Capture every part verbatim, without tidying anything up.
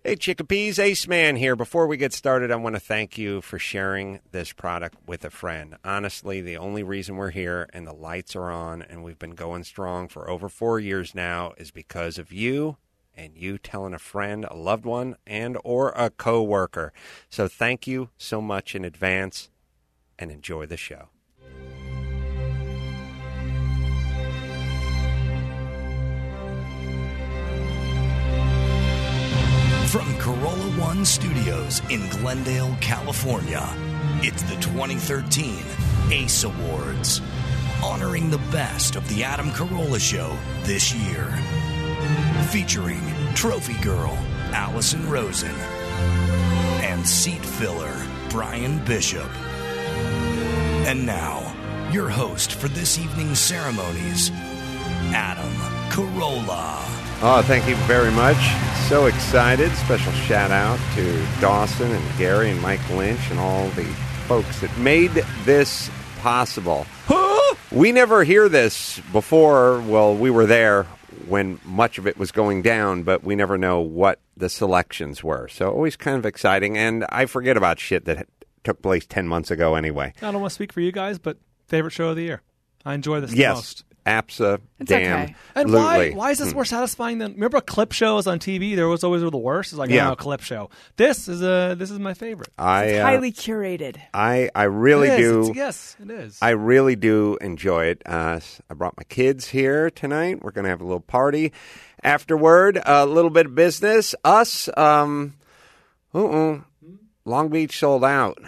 Hey, Chickapees, Ace Man here. Before we get started, I want to thank you for sharing this product with a friend. Honestly, the only reason we're here and the lights are on and we've been going strong for over four years now is because of you and you telling a friend, a loved one, and or a coworker. So thank you so much in advance and enjoy the show. From Corolla One Studios in Glendale, California, it's the twenty thirteen ACE Awards, honoring the best of the Adam Carolla Show this year. Featuring Trophy Girl, Allison Rosen, and Seat Filler, Brian Bishop. And now, your host for this evening's ceremonies, Adam Carolla. Oh, thank you very much. So excited. Special shout out to Dawson and Gary and Mike Lynch and all the folks that made this possible. Huh? We never hear this before. Well, we were there when much of it was going down, but we never know what the selections were. So always kind of exciting. And I forget about shit that took place ten months ago anyway. I don't want to speak for you guys, but favorite show of the year. I enjoy this yes. the most. Absa, damn. Okay. And why why is this more satisfying than remember clip shows on T V? There was always the worst. It's like yeah. oh, a clip show. This is a this is my favorite. I, it's uh, highly curated. I I really it is. do. It's, yes, it is. I really do enjoy it. Uh, I brought my kids here tonight. We're gonna have a little party afterward. A little bit of business. Us. Um. Uh. Long Beach sold out.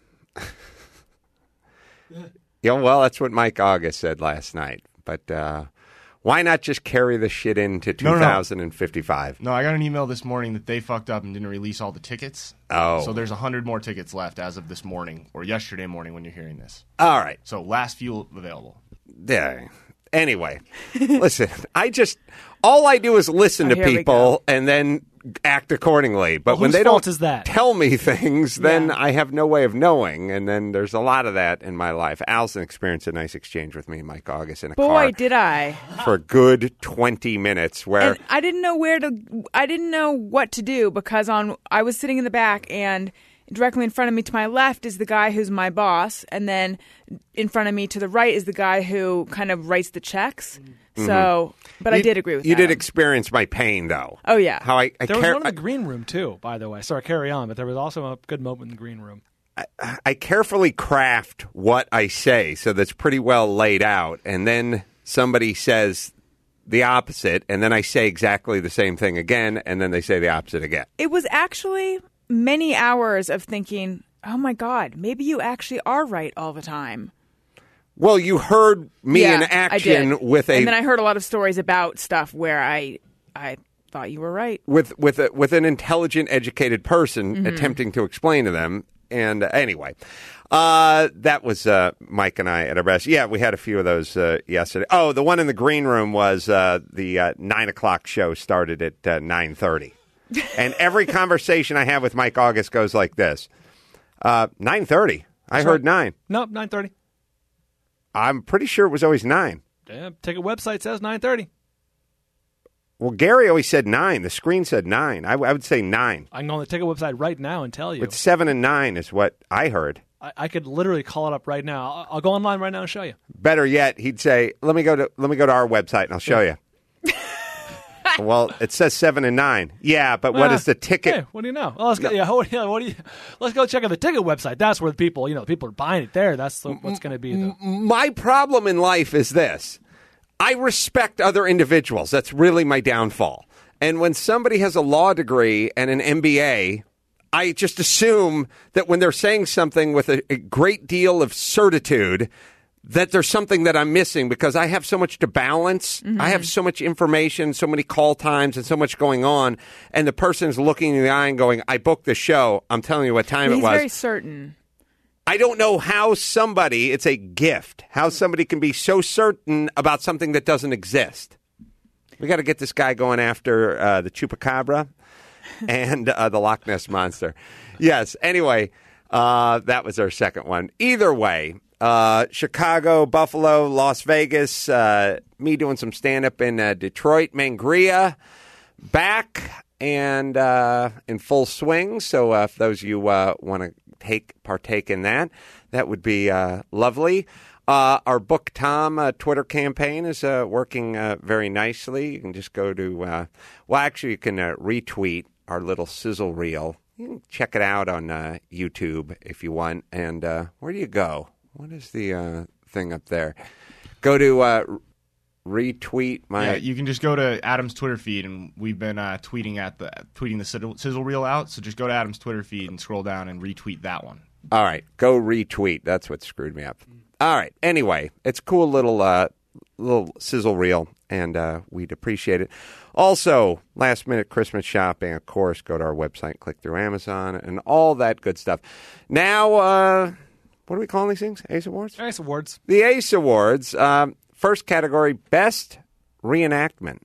Yeah. Well, that's what Mike August said last night. But. Uh, Why not just carry this shit into two thousand fifty-five? No, no. no, I got an email this morning that they fucked up and didn't release all the tickets. Oh. So there's one hundred more tickets left as of this morning, or yesterday morning when you're hearing this. All right. So last few available. Yeah. Anyway, listen, I just, all I do is listen oh, to people and then act accordingly. But well, when they don't don't is that? tell me things, then yeah. I have no way of knowing. And then there's a lot of that in my life. Allison experienced a nice exchange with me and Mike August in a Boy, car. Boy, did I. For a good twenty minutes where... And I didn't know where to, I didn't know what to do because on I was sitting in the back and directly in front of me to my left is the guy who's my boss. And then in front of me to the right is the guy who kind of writes the checks. Mm-hmm. So, but you, I did agree with you that. You did experience my pain, though. Oh, yeah. How I, I there care- was one in the green room, too, by the way. Sorry, carry on, but there was also a good moment in the green room. I, I carefully craft what I say so that's pretty well laid out, and then somebody says the opposite, and then I say exactly the same thing again, and then they say the opposite again. It was actually many hours of thinking, oh, my God, maybe you actually are right all the time. Well, you heard me yeah, in action with a, and then I heard a lot of stories about stuff where I, I thought you were right with with a, with an intelligent, educated person mm-hmm. attempting to explain to them. And uh, anyway, uh, that was uh, Mike and I at our best. Yeah, we had a few of those uh, yesterday. Oh, the one in the green room was uh, the uh, nine o'clock show started at uh, nine thirty, and every conversation I have with Mike August goes like this: uh, nine thirty. I That's heard right. nine. No, nine thirty. I'm pretty sure it was always nine. Yeah, ticket website says nine thirty. Well, Gary always said nine. The screen said nine. I, w- I would say nine. I can go on the ticket website right now and tell you. But seven and nine is what I heard. I, I could literally call it up right now. I'll, I'll go online right now and show you. Better yet, he'd say, "Let me go to let me go to our website and I'll show you." Well, it says seven and nine. Yeah, but what uh, is the ticket? Hey, what do you know? Well, let's go. Yeah, what, yeah, what do you? Let's go check out the ticket website. That's where the people, you know, people are buying it there. That's the, what's going to be. The... My problem in life is this: I respect other individuals. That's really my downfall. And when somebody has a law degree and an M B A, I just assume that when they're saying something with a, a great deal of certitude, that there's something that I'm missing because I have so much to balance. Mm-hmm. I have so much information, so many call times, and so much going on. And the person's looking in the eye and going, "I booked the show. I'm telling you what time He's it was." He's very certain. I don't know how somebody, it's a gift, how somebody can be so certain about something that doesn't exist. We got to get this guy going after uh, the Chupacabra and uh, the Loch Ness Monster. Yes, anyway, uh, that was our second one. Either way, uh, Chicago, Buffalo, Las Vegas, uh, me doing some stand-up in uh, Detroit, Mangria, back and uh, in full swing. So uh, if those of you uh, want to take partake in that, that would be uh, lovely. Uh, our Book Tom uh, Twitter campaign is uh, working uh, very nicely. You can just go to, uh, well, actually, you can uh, retweet our little sizzle reel. You can check it out on uh, YouTube if you want. And uh, where do you go? What is the uh, thing up there? Go to uh, retweet my. Yeah, you can just go to Adam's Twitter feed, and we've been uh, tweeting at the tweeting the sizzle, sizzle reel out. So just go to Adam's Twitter feed and scroll down and retweet that one. All right, go retweet. That's what screwed me up. All right. Anyway, it's a cool little uh, little sizzle reel, and uh, we'd appreciate it. Also, last minute Christmas shopping, of course. Go to our website, click through Amazon, and all that good stuff. Now, uh, what are we calling these things? Ace Awards. Ace Awards. The Ace Awards. Um, first category: Best Reenactment.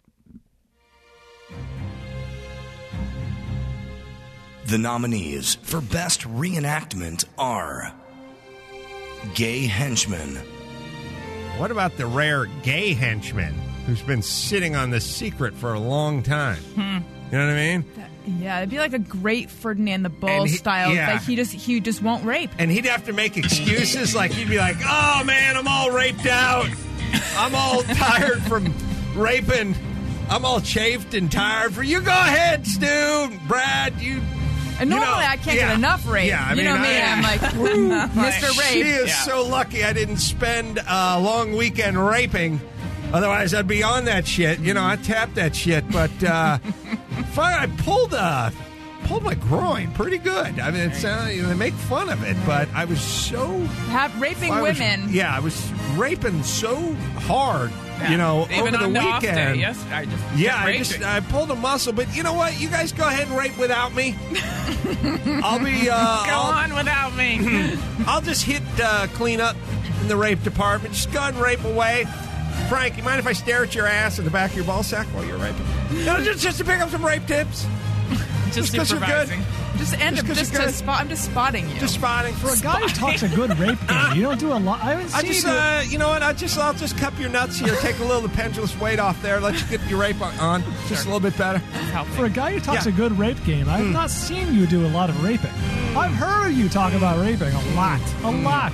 The nominees for Best Reenactment are Gay Henchman. What about the rare gay henchman who's been sitting on the secret for a long time? Hmm. You know what I mean? Yeah, it'd be like a great Ferdinand the Bull And he- style. yeah. Like he just he just won't rape. And he'd have to make excuses. Like, he'd be like, oh, man, I'm all raped out. I'm all tired from raping. I'm all chafed and tired. For you, go ahead, Stu, Brad, you... And normally You know, I can't yeah. get enough rape. Yeah, I you mean, know me, I- I'm like, Mister She Rape. is so lucky I didn't spend a long weekend raping. Otherwise, I'd be on that shit. You know, I tapped that shit. But uh, fine, I pulled uh, pulled my groin pretty good. I mean, it's, uh, you know, they make fun of it, but I was so... Have raping I was- women. yeah, I was raping so hard, you know, Even over on the the off day, weekend. yes, I just Yeah, I raping. just I pulled a muscle, but you know what? You guys go ahead and rape without me. I'll be uh, Go I'll, on without me. I'll just hit uh, clean up in the rape department. Just go ahead and rape away. Frank, you mind if I stare at your ass in the back of your ball sack while you're raping? No, just, just to pick up some rape tips. Just 'cause you're good. supervising. Just end Just up 'cause just you're to good. spot. I'm just spotting you. Just spotting For a guy who talks a good rape game, you don't do a lot. I haven't I seen just, you do uh, you know what? I just, I'll just cup your nuts here, take a little of the pendulous weight off there, let you get your rape on, on just a little bit better. For a guy who talks Yeah. a good rape game, I have not seen you do a lot of raping. I've heard you talk about raping a lot. A lot.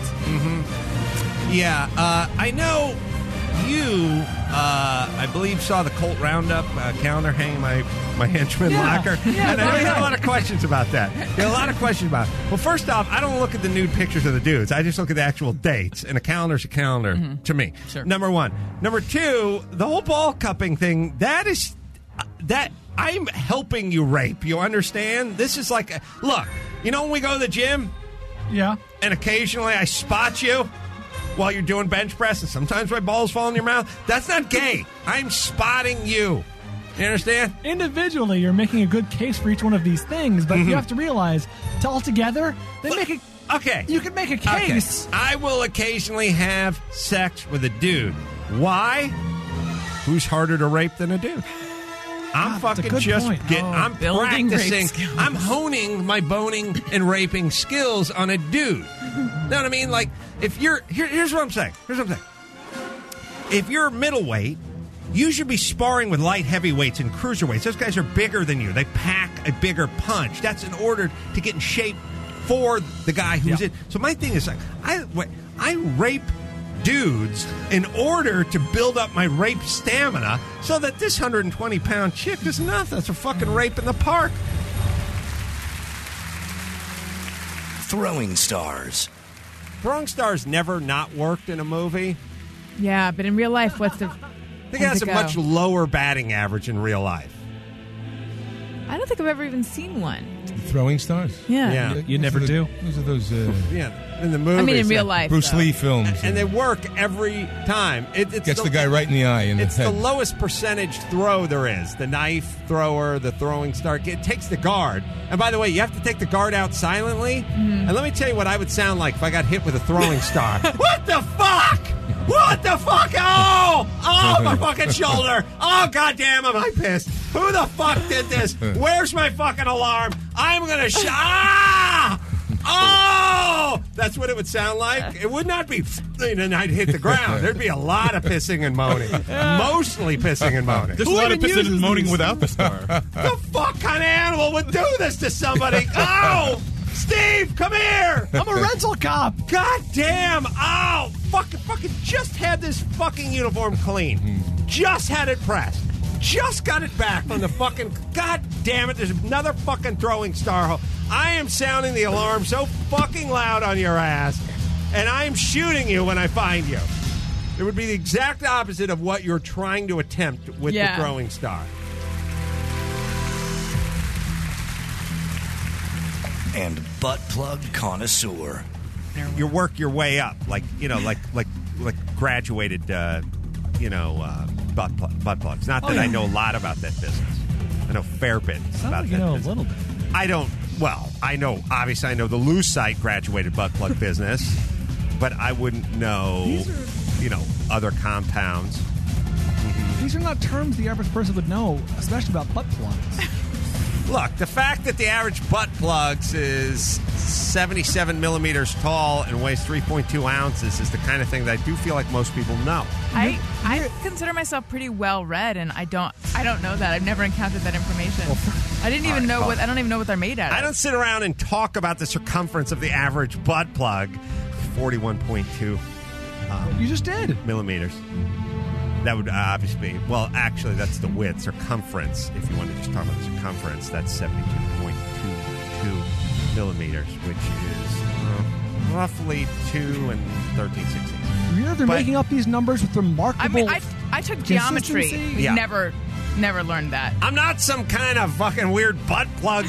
Yeah, uh, I know you, uh, I believe, saw the Colt Roundup uh, calendar hanging in my, my henchman Yeah. locker. Yeah, and I know you yeah. had a lot of questions about that. You had a lot of questions about it. Well, first off, I don't look at the nude pictures of the dudes. I just look at the actual dates, and a calendar's a calendar to me. Sure. Number one. Number two, the whole ball cupping thing, that is... Uh, that I'm helping you rape. You understand? This is like... A, look, you know when we go to the gym, Yeah. and occasionally I spot you while you're doing bench press, and sometimes my balls fall in your mouth. That's not gay. I'm spotting you. You understand? Individually, you're making a good case for each one of these things, but you have to realize, to all together, they make a. Okay. You can make a Okay. case. I will occasionally have sex with a dude. Why? Who's harder to rape than a dude? I'm God, that's a fucking good just point. get, Oh, I'm building rape practicing. skills. I'm honing my boning and raping skills on a dude. Know what I mean? Like, if you're here, here's what I'm saying. Here's what I'm saying. If you're middleweight, you should be sparring with light heavyweights and cruiserweights. Those guys are bigger than you. They pack a bigger punch. That's in order to get in shape for the guy who's Yeah. in. So my thing is like, I I rape dudes in order to build up my rape stamina so that this one hundred twenty pound chick is nothing. That's a fucking rape in the park. Throwing stars. Throwing stars never not worked in a movie. Yeah, but in real life, what's the? I think it has a much lower batting average in real life. I don't think I've ever even seen one. Throwing stars? Yeah. Yeah. You never Those are the- do. Those are those uh, Yeah, in the movies. I mean, in real yeah. life. Bruce though. Lee films. And they work every time. It, it's Gets the guy right in the eye. In It's the the head. lowest percentage throw there is. The knife thrower, the throwing star. It takes the guard. And by the way, you have to take the guard out silently. And let me tell you what I would sound like if I got hit with a throwing star. What the fuck? What the fuck? Oh! Oh, my fucking shoulder. Oh, goddamn, am I pissed? Who the fuck did this? Where's my fucking alarm? I'm gonna sh- Ah! Oh, that's what it would sound like. It would not be, and I'd hit the ground. There'd be a lot of pissing and moaning, mostly pissing and moaning. There's a lot of pissing and moaning without the star. The fuck kind of animal would do this to somebody? Oh, Steve, come here. I'm a rental cop. God damn. Oh, fucking, fucking just had this fucking uniform clean. Just had it pressed. Just got it back from the fucking... God damn it, there's another fucking throwing star hole. I am sounding the alarm so fucking loud on your ass, and I am shooting you when I find you. It would be the exact opposite of what you're trying to attempt with Yeah. the throwing star. And butt plug connoisseur. You work your way up, like, you know, like like like graduated, uh, you know, uh, butt, pl- butt plugs. Not that Oh, yeah. I know a lot about that business. I know a fair bit Sounds about like you that know business. a little bit. I don't, well, I know, obviously I know the loose site graduated butt plug business, but I wouldn't know, you know, other compounds. These are not terms the average person would know, especially about butt plugs. Look, the fact that the average butt plugs is seventy-seven millimeters tall and weighs three point two ounces is the kind of thing that I do feel like most people know. I I consider myself pretty well read, and I don't I don't know that. I've never encountered that information. I didn't even all right, know well, what I don't even know what they're made out of. I don't sit around and talk about the circumference of the average butt plug, forty-one point two You just did. millimeters. That would obviously be, well, actually, that's the width, circumference. If you want to just talk about the circumference, that's seventy-two point two two millimeters, which is uh, roughly two and thirteen sixteenths. You know they're But- making up these numbers with remarkable. I mean, I, I took geometry. Consistency? Yeah. Never never learned that. I'm not some kind of fucking weird butt plug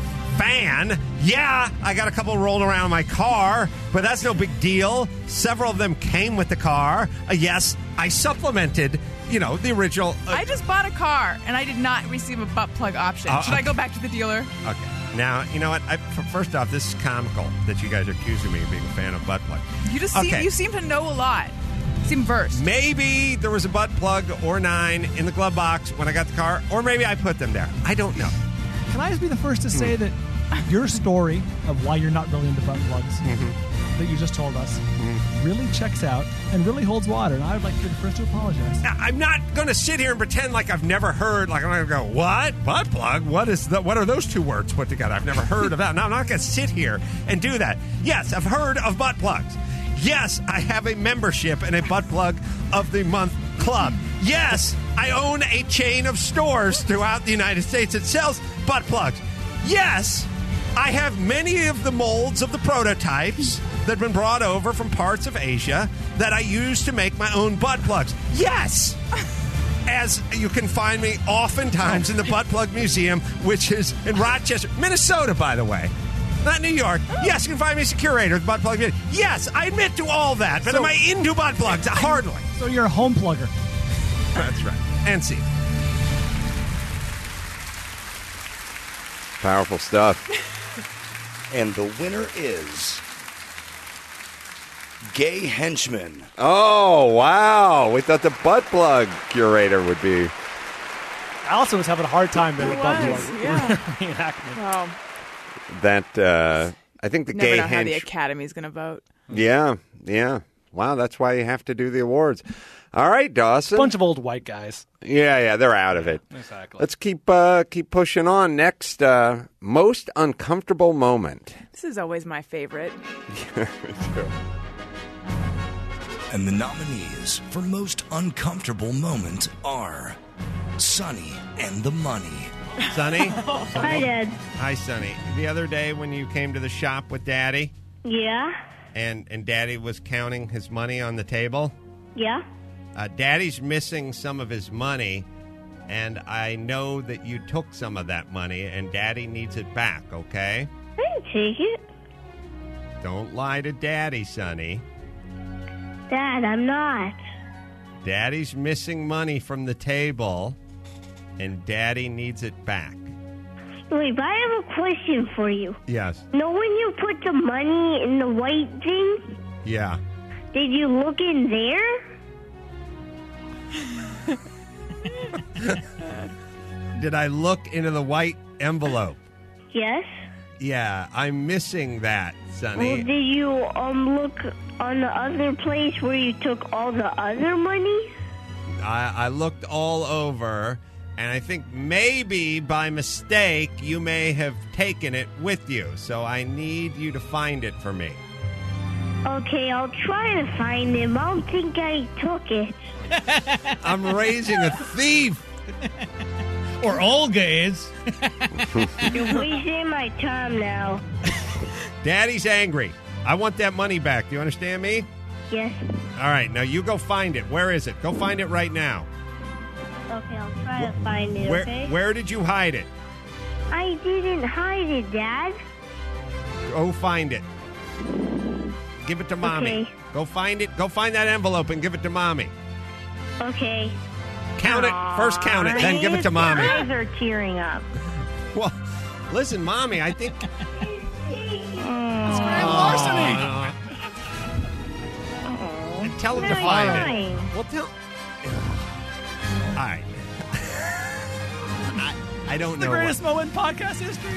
fan. Yeah, I got a couple rolled around in my car, but that's no big deal. Several of them came with the car. Uh, yes, I supplemented, you know, the original. Uh, I just bought a car, and I did not receive a butt plug option. Uh, Should I go back to the dealer? okay. Now, you know what? I, f- first off, this is comical that you guys are accusing me of being a fan of butt plug. You just seem, Okay. you seem to know a lot. Seem versed. Maybe there was a butt plug or nine in the glove box when I got the car, or maybe I put them there. I don't know. Can I just be the first to say that your story of why you're not really into butt plugs that you just told us really checks out and really holds water, and I would like to be the first to apologize. Now, I'm not going to sit here and pretend like I've never heard. Like I'm going to go, what butt plug? What is the, What are those two words put together? I've never heard of that. No, I'm not going to sit here and do that. Yes, I've heard of butt plugs. Yes, I have a membership in a butt plug of the month club. Yes, I own a chain of stores throughout the United States that sells butt plugs. Yes, I have many of the molds of the prototypes that have been brought over from parts of Asia that I use to make my own butt plugs. Yes! As you can find me oftentimes in the Butt Plug Museum, which is in Rochester, Minnesota, by the way. Not New York. Yes, you can find me as a curator of the Butt Plug Museum. Yes, I admit to all that, but So- am I into butt plugs? Hardly. So you're a home plugger. That's right. And see. Powerful stuff. And the winner is Gay Henchman. Oh, wow. We thought the butt plug curator would be. Allison was having a hard time there It with butt was, plug. yeah. Reenactment. Well, That, uh, I think the never gay know how the hench. Academy's going to vote. Yeah, yeah. Wow, that's why you have to do the awards. All right, Dawson. Bunch of old white guys. Yeah, yeah, they're out of it. Exactly. Let's keep uh, keep pushing on. Next, uh, most uncomfortable moment. This is always my favorite. And the nominees for most uncomfortable moment are Sonny and the Money. Sonny? Hi, Dad. Hi, Sonny. The other day when you came to the shop with Daddy Yeah? and, and Daddy was counting his money on the table, Yeah? uh, Daddy's missing some of his money, and I know that you took some of that money, and Daddy needs it back, okay? I didn't take it. Don't lie to Daddy, Sonny. Dad, I'm not. Daddy's missing money from the table, and Daddy needs it back. Wait, but I have a question for you. Yes. Know when you put the money in the white thing, Yeah. did you look in there? Did I look into the white envelope? Yes. Yeah, I'm missing that, Sonny. Well, did you um look on the other place where you took all the other money? I, I looked all over, and I think maybe by mistake you may have taken it with you. So I need you to find it for me. Okay, I'll try to find him. I don't think I took it. I'm raising a thief. Or Olga is. You're wasting my time now. Daddy's angry. I want that money back. Do you understand me? Yes. All right, now you go find it. Where is it? Go find it right now. Okay, I'll try to find it, Where, okay? where did you hide it? I didn't hide it, Dad. Go find it. Give it to Mommy. Okay. Go find it. Go find that envelope and give it to Mommy. Okay. Count it. First count it, then give it to Mommy. My eyes are tearing up. Well, listen, Mommy, I think... Grand larceny. Uh, tell him to No, find fine. it. Well, tell... All right. I, I don't The know greatest what... moment in podcast history.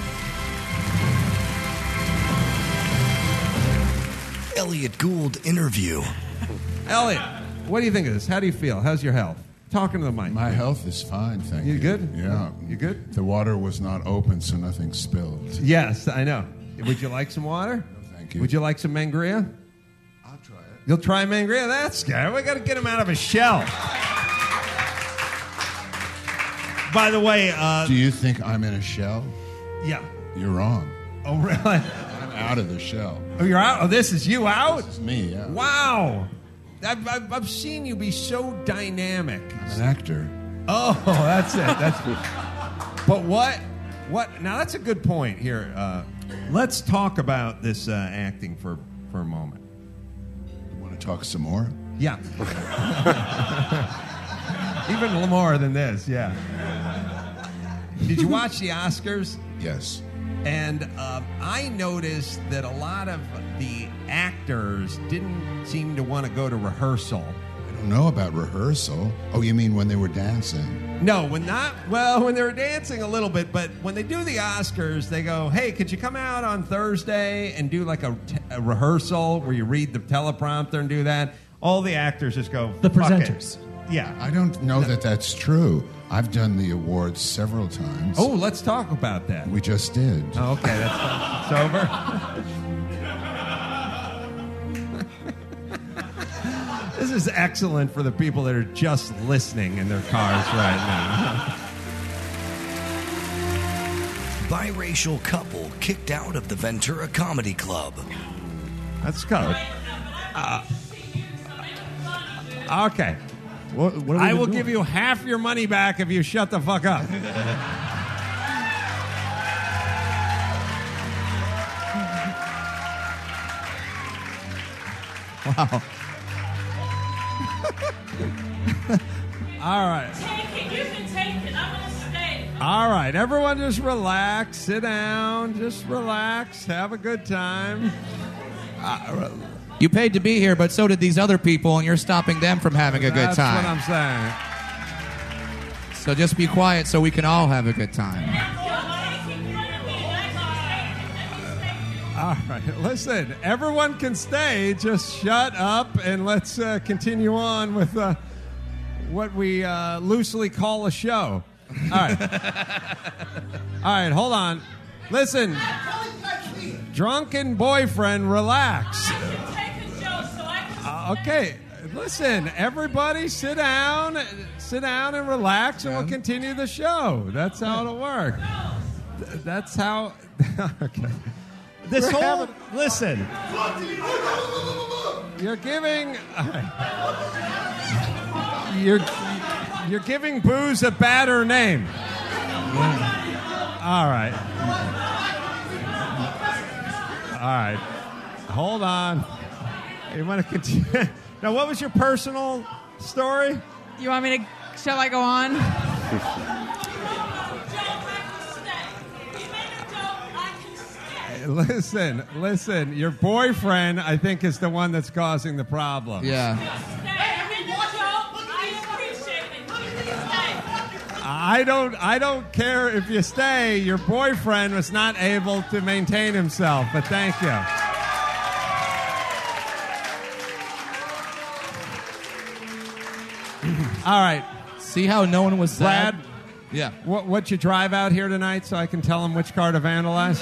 Elliot Gould interview. Elliot, what do you think of this? How do you feel? How's your health? Talking to the mic. My health is fine, thank you. You good? Yeah. You good? The water was not open, so nothing spilled. Yes, I know. Would you like some water? No, thank you. Would you like some mangria? I'll try it. You'll try mangria? That's good. We got to get him out of his shell. By the way, uh, Do you think I'm in a shell? yeah. You're wrong. Oh, really? I'm out of the shell. Oh, you're out? Oh, this is you out? This is me, yeah. Wow. I've, I've, I've seen you be so dynamic. I'm an actor. Oh, that's it. That's. But what? What? Now that's a good point here. Uh, let's talk about this uh, acting for for a moment. You want to talk some more? Yeah. Even more than this. Yeah. Did you watch the Oscars? Yes. And uh, I noticed that a lot of the actors didn't seem to want to go to rehearsal. I don't know about rehearsal. Oh, you mean when they were dancing? No, when not, well, when they were dancing a little bit, but when they do the Oscars, they go, hey, could you come out on Thursday and do like a, t- a rehearsal where you read the teleprompter and do that? All the actors just go, The "Fuck it." presenters. Yeah. I don't know that that's true. I've done the awards several times. Oh, let's talk about that. We just did. Oh, okay, that's fine. Sober. This is excellent for the people that are just listening in their cars right now. Biracial couple kicked out of the Ventura Comedy Club. That's code. Uh, okay. What, what I will give you half your money back if you shut the fuck up. Wow. All right. Take it. You can take it. I'm going to stay. All right. Everyone just relax. Sit down. Just relax. Have a good time. Uh, You paid to be here, but so did these other people, and you're stopping them from having a good That's time. what I'm saying. So just be quiet so we can all have a good time. All right. Listen, everyone can stay. Just shut up and let's uh, continue on with uh, what we uh, loosely call a show. All right. All right. Hold on. Listen. Drunken boyfriend, relax. Uh, okay. Listen, everybody sit down. Sit down and relax, and we'll continue the show. That's how it'll work. Th- That's how. Okay. This We're whole... having- Listen. You're giving. You're you're giving booze a badder name. All right. All right. Hold on. You want to continue? Now, what was your personal story? You want me to? Shall I go on? Listen, listen. Your boyfriend, I think, is the one that's causing the problem. Yeah. I I don't I don't care if you stay. Your boyfriend was not able to maintain himself, but thank you. All right. See how no one was sad? Brad? Yeah. What what you drive out here tonight so I can tell him which car to vandalize?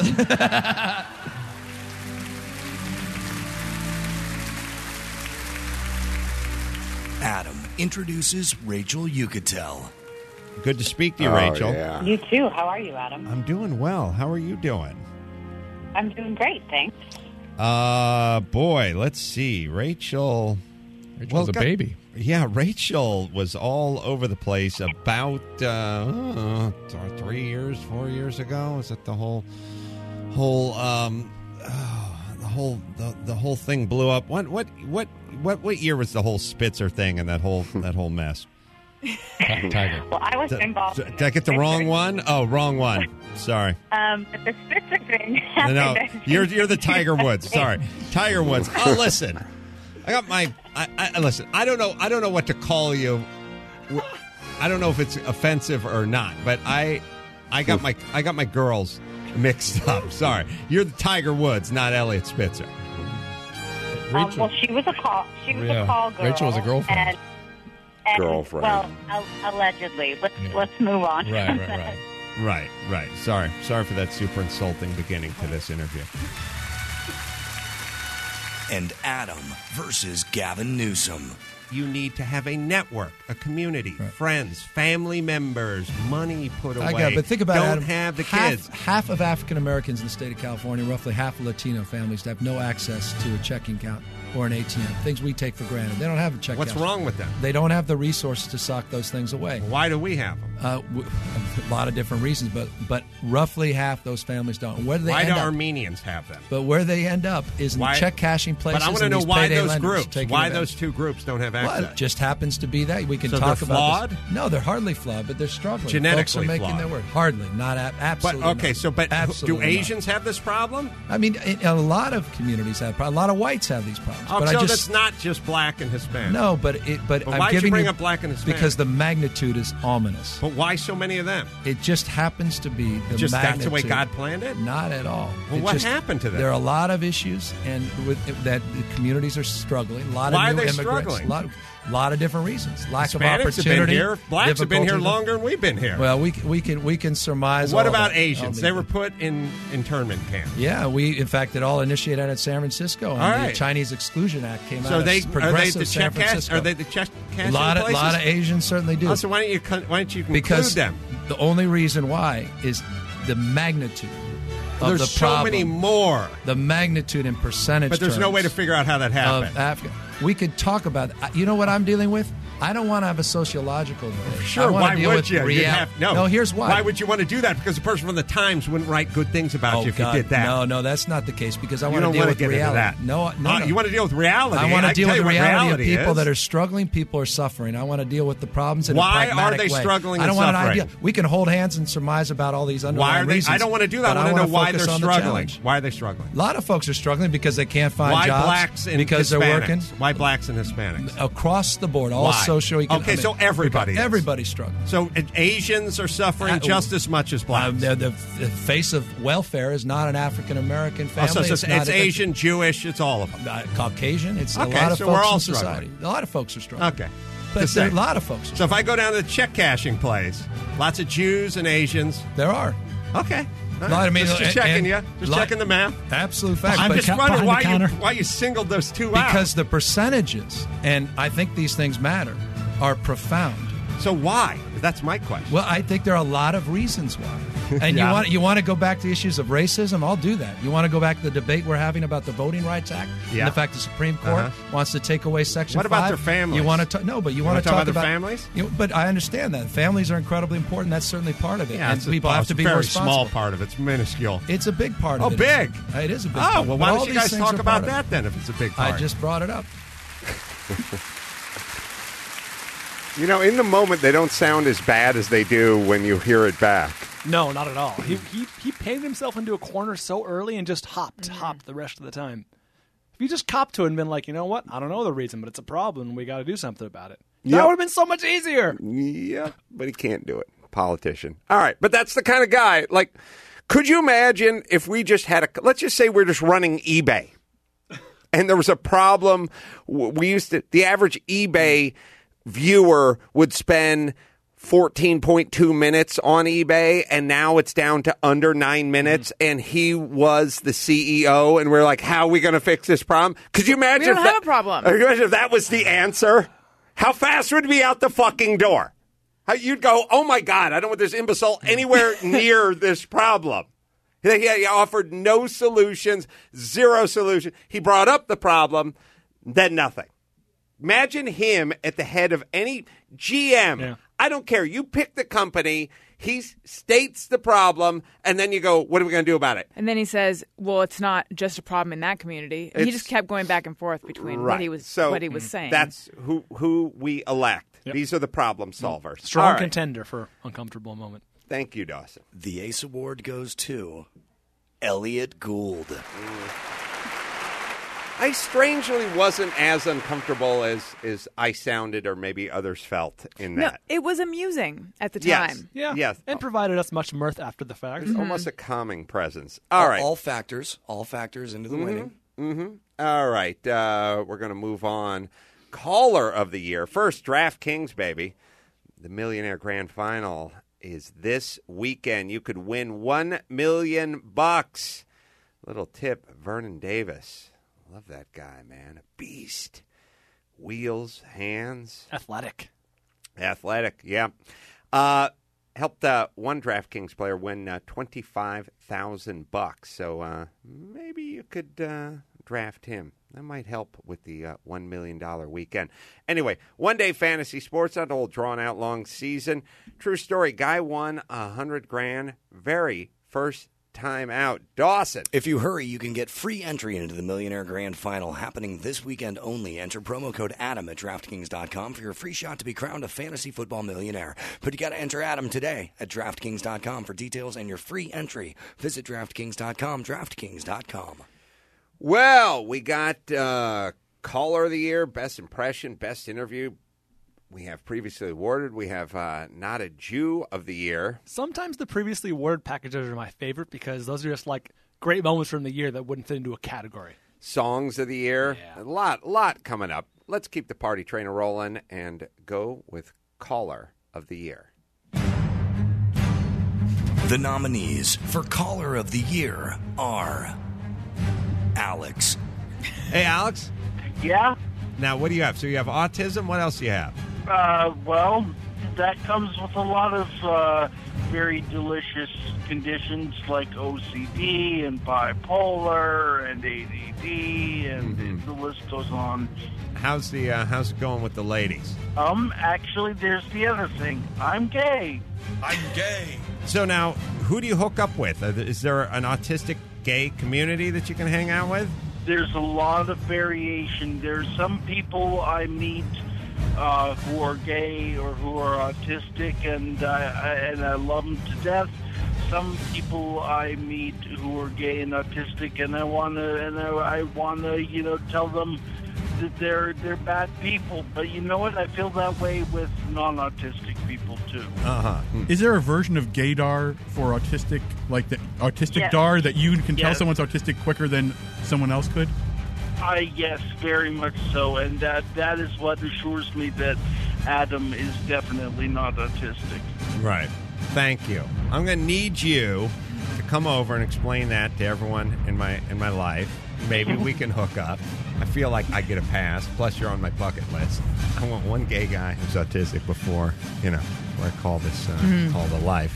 Adam introduces Rachel Yucatel. Good to speak to you, Oh, Rachel. yeah. You too. How are you, Adam? I'm doing well. How are you doing? I'm doing great, thanks. Uh, boy, let's see. Rachel. Rachel's a got- baby. Yeah, Rachel was all over the place about uh, uh, three years, four years ago. Is that the whole, whole, um, oh, the whole, the, the whole thing blew up? What, what, what, what, what year was the whole Spitzer thing and that whole, that whole mess? Tiger. Well, I was Did, involved. did in I get the Spitzer. wrong one? Oh, wrong one. Sorry. Um, but the Spitzer thing No, happened. you're you're the Tiger Woods. Sorry, Tiger Woods. Oh, listen, I got my. I, I listen. I don't know. I don't know what to call you. I don't know if it's offensive or not. But I, I got my I got my girls mixed up. Sorry, you're the Tiger Woods, not Elliot Spitzer. Um, well, she was a call. She was Yeah. a call girl. Rachel was a girlfriend. And, and, Girlfriend. Well, al- allegedly. Let's Yeah. let's move on. Right, right, right. Right, right. Sorry, sorry for that super insulting beginning to this interview. And Adam versus Gavin Newsom. You need to have a network, a community, friends, family members, money put away. I got it, but think about Don't it. Adam. have the half, kids. Half of African Americans in the state of California, roughly half of Latino families, have no access to a checking account or an A T M. Things we take for granted. They don't have a checking What's account. wrong with them? They don't have the resources to sock those things away. Why do we have them? Uh, w- a lot of different reasons, but but roughly half those families don't. And where do they Why end do up? Armenians have them? But where they end up is in Why- the check cashing places. But I want to and know these why payday those lenders groups, taking why advantage. those two groups don't have access. Well, it just happens to be that we can So talk they're about this. flawed? No, they're hardly flawed, but they're struggling. Genetically Folks are making flawed. their word. Hardly, not a- But absolutely. okay, not. so but Absolutely do not. Asians have this problem? I mean, in- a lot of communities have. A lot of whites have these problems. Oh, but so I just that's not just black and Hispanic. no, but it. But, But I'm why'd you giving bring up black and Hispanic? because the magnitude is ominous. But why so many of them? It just happens to be the Just magnitude. that's the way God planned it? Not at all. Well, It what just- happened to them? There are a lot of issues, and with that the communities are struggling. A lot Why of are new they immigrants. struggling? A lot, a lot of different reasons. Lack Hispanics of have opportunity. been here. Blacks have been here difficulty- longer than we've been here. Well, we we can we can surmise. what all about that. Asians? I'll They leave were it. put in internment camps. Yeah, we in fact it all initiated at San Francisco, and All the right. Chinese Exclusion Act came So out. they of are they progressive the San check cash? Francisco. Are they the check cash? a lot of places? lot of Asians certainly do. Oh, so why don't you con- why don't you conclude because them? the only reason why is the magnitude of There's the so problem. many more. The magnitude in percentage But there's no terms way to figure out how that happened. Of Africa. We could talk about it. You know what I'm dealing with? I don't want to have a sociological debate. I Sure, want why to deal would with you? You'd real- have- no. no, here's why. Why would you want to do that? Because the person from the Times wouldn't write good things about oh, you if God. you did that. No, no, that's not the case because I You want don't to deal wanna with get into reality. that. No, no, Uh, no. you want to deal with reality. I want I to can deal tell with you the what reality, reality of people is. that are struggling. People are suffering. I want to deal with the problems in Why a pragmatic are they way. struggling I don't and want suffering? an idea. We can hold hands and surmise about all these underlying Why are they? reasons. I don't want to do that. but I want to know wanna why focus they're on the struggling. challenge. Why are they struggling? A lot of folks are struggling because they can't find Why jobs. blacks and because Hispanics? they're working Why blacks and Hispanics? across the board, all Why? socioeconomic. Okay, so everybody is. everybody's struggling. So uh, Asians are suffering Uh, just as much as blacks. Um, the, the, the face of welfare is not an African American Oh, family. so, so it's, not a- Asian, Jewish, it's all of them. uh, Caucasian. It's Okay, a lot of so folks we're all in struggling. society. A lot of folks are struggling. Okay. But Just there are a saying. lot of folks. Are So if I go down to the check cashing place, lots of Jews and Asians. There are. Okay. All Lot, I mean, just, just and- checking and you. Just lot- checking the math. Absolute fact. I'm But just ca- wondering behind the why you, counter. why you singled those two out. Because the percentages, and I think these things matter, are profound. So why? That's my question. Well, I think there are a lot of reasons why. And Yeah. you want you want to go back to issues of racism? I'll do that. You want to go back to the debate we're having about the Voting Rights Act Yeah. and the fact the Supreme Court Uh-huh. wants to take away Section What about five? their families? You want to ta- no, but you, You want wanna to talk talk about their about families? You, but I understand that families are incredibly important. That's certainly part of it. Yeah, and it's a, people oh, have it's to a be very responsible. small part of it. It's minuscule. It's a big part of Oh, it. big. It is a big Oh, part. well, But why all don't you these guys things talk are about part of that it. then if it's a big part? I just brought it up. You know, in the moment, they don't sound as bad as they do when you hear it back. No, not at all. He he he painted himself into a corner so early and just hopped, hopped the rest of the time. If you just copped to it and been like, you know what, I don't know the reason, but it's a problem. We got to do something about it. That Yep. would have been so much easier. Yeah, but he can't do it. politician. All right, but that's the kind of guy. Like, could you imagine if we just had a? Let's just say we're just running eBay, and there was a problem. We used to the average eBay viewer would spend fourteen point two minutes on eBay, and now it's down to under nine minutes, mm-hmm. and he was the C E O, and we're like, how are we going to fix this problem? Could you imagine We don't if have that, a problem. Could you imagine if that was the answer? How fast would it be out the fucking door? How you'd go, oh my God, I don't want this imbecile anywhere near this problem. He, he offered no solutions, zero solution. He brought up the problem, then nothing. Imagine him at the head of any G M. Yeah. I don't care. You pick the company. He states the problem, and then you go, what are we going to do about it? And then he says, well, it's not just a problem in that community. And he It's- just kept going back and forth between Right. what he was so what he was saying. That's who who we elect. Yep. These are the problem solvers. Strong All right. contender for uncomfortable moment. Thank you, Dawson. The Ace Award goes to Elliot Gould. I strangely wasn't as uncomfortable as, as I sounded or maybe others felt in no, that. it was amusing at the Yes. time. Yeah. Yes. And provided us much mirth after the fact. There's almost a calming presence. All right. All factors, all factors into the winning. Mm-hmm. All right. Uh, we're going to move on. Caller of the year. First, DraftKings, baby. The Millionaire Grand Final is this weekend. You could win one million bucks. Little tip, Vernon Davis. Love that guy, man. A beast. Wheels, hands. Athletic. Athletic, yeah. Uh, helped uh, one DraftKings player win uh, twenty-five thousand bucks. So uh, maybe you could uh, draft him. That might help with the uh, one million dollars weekend. Anyway, one-day fantasy sports, not a whole drawn-out long season. True story, guy won one hundred grand, very first time out. Dawson. If you hurry, you can get free entry into the Millionaire Grand Final happening this weekend only. Enter promo code Adam at DraftKings dot com for your free shot to be crowned a fantasy football millionaire. But you got to enter Adam today at DraftKings dot com for details and your free entry. Visit DraftKings dot com, DraftKings dot com. Well, we got uh, Caller of the Year, Best Impression, Best Interview. We have Previously Awarded. We have uh, Not a Jew of the Year. Sometimes the previously awarded packages are my favorite because those are just like great moments from the year that wouldn't fit into a category. Songs of the Year. Yeah. A lot, lot coming up. Let's keep the party train rolling and go with Caller of the Year. The nominees for Caller of the Year are Alex. Hey, Alex. Yeah? Now, what do you have? So you have autism. What else do you have? Uh, well, that comes with a lot of uh, very delicious conditions like O C D and bipolar and A D D, and Mm-hmm. the list goes on. How's the uh, how's it going with the ladies? Um, actually, there's the other thing. I'm gay. I'm gay. So now, who do you hook up with? Uh, Is there an autistic gay community that you can hang out with? There's a lot of variation. There's some people I meet uh, who are gay or who are autistic, and I, I, and I love them to death. Some people I meet who are gay and autistic, and I wanna and I, I wanna you know tell them that they're they're bad people. But you know what? I feel that way with non-autistic people too. Uh huh. Is there a version of gaydar for autistic, like the autistic Yes. dar, that you can tell Yes. someone's autistic quicker than someone else could? I yes, very much so, and that that is what assures me that Adam is definitely not autistic. Right. Thank you. I'm going to need you to come over and explain that to everyone in my in my life. Maybe we can hook up. I feel like I get a pass. Plus, you're on my bucket list. I want one gay guy who's autistic before, you know, before I call this uh, Mhm. call the life.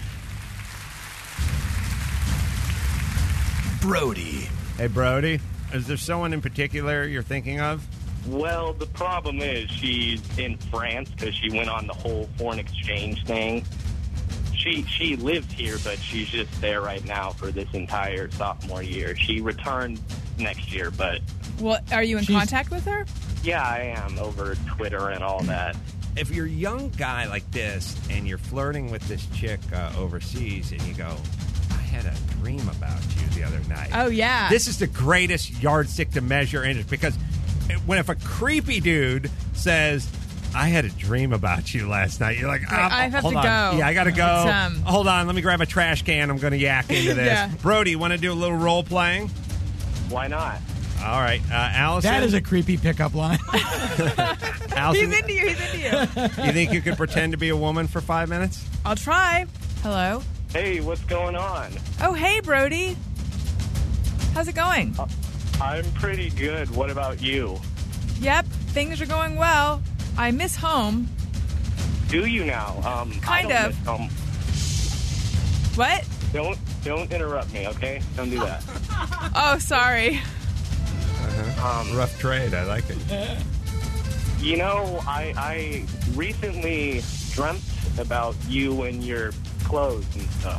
Brody. Hey, Brody. Is there someone in particular you're thinking of? Well, the problem is she's in France because she went on the whole foreign exchange thing. She she lives here, but she's just there right now for this entire sophomore year. She returns next year, but Well, are you in She's- contact with her? yeah, I am over Twitter and all that. If you're a young guy like this and you're flirting with this chick uh, overseas and you go, I had a dream about you the other night. Oh, yeah. This is the greatest yardstick to measure in it because when if a creepy dude says, I had a dream about you last night. You're like, Wait, ah, I have hold to on. go. Yeah, I got to go. It's, um, Hold on. Let me grab a trash can. I'm going to yak into this. Yeah. Brody, you want to do a little role playing? Why not? All right. Uh, Allison? That is a creepy pickup line. Allison, He's into you. He's into you. you think you could pretend to be a woman for five minutes? I'll try. Hello. Hey, what's going on? Oh, hey, Brody. How's it going? Uh, I'm pretty good. What about you? Yep, things are going well. I miss home. Do you now? Um, Kind I don't of. miss home. What? Don't don't interrupt me, okay? Don't do that. Oh, sorry. Uh-huh. Um, Rough trade. I like it. You know, I I recently dreamt about you and your clothes and stuff.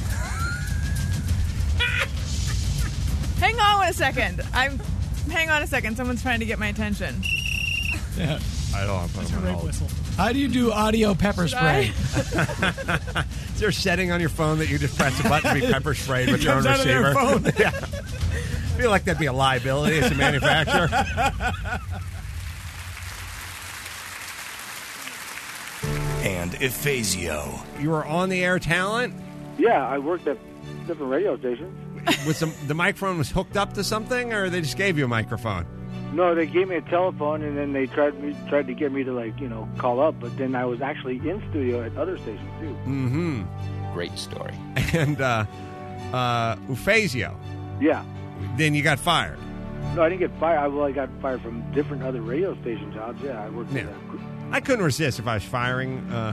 Hang on a second. I'm. Hang on a second. Someone's trying to get my attention. Yeah. I don't want to put That's a them on rape hold. whistle. How do you do audio pepper Should spray? Is there a setting on your phone that you just press a button to be pepper sprayed with It your own comes out of their receiver? phone. Yeah. I feel like that'd be a liability as a manufacturer. And Ephasio. You were on the air talent? Yeah, I worked at different radio stations. Was the, the microphone was hooked up to something, or they just gave you a microphone? No, they gave me a telephone, and then they tried me tried to get me to like you know call up, but then I was actually in studio at other stations too. Mm-hmm. Great story. And uh, uh, Ephasio. Yeah. Then you got fired. No, I didn't get fired. I, well, I got fired from different other radio station jobs. Yeah, I worked. Yeah. At that. I couldn't resist if I was firing uh,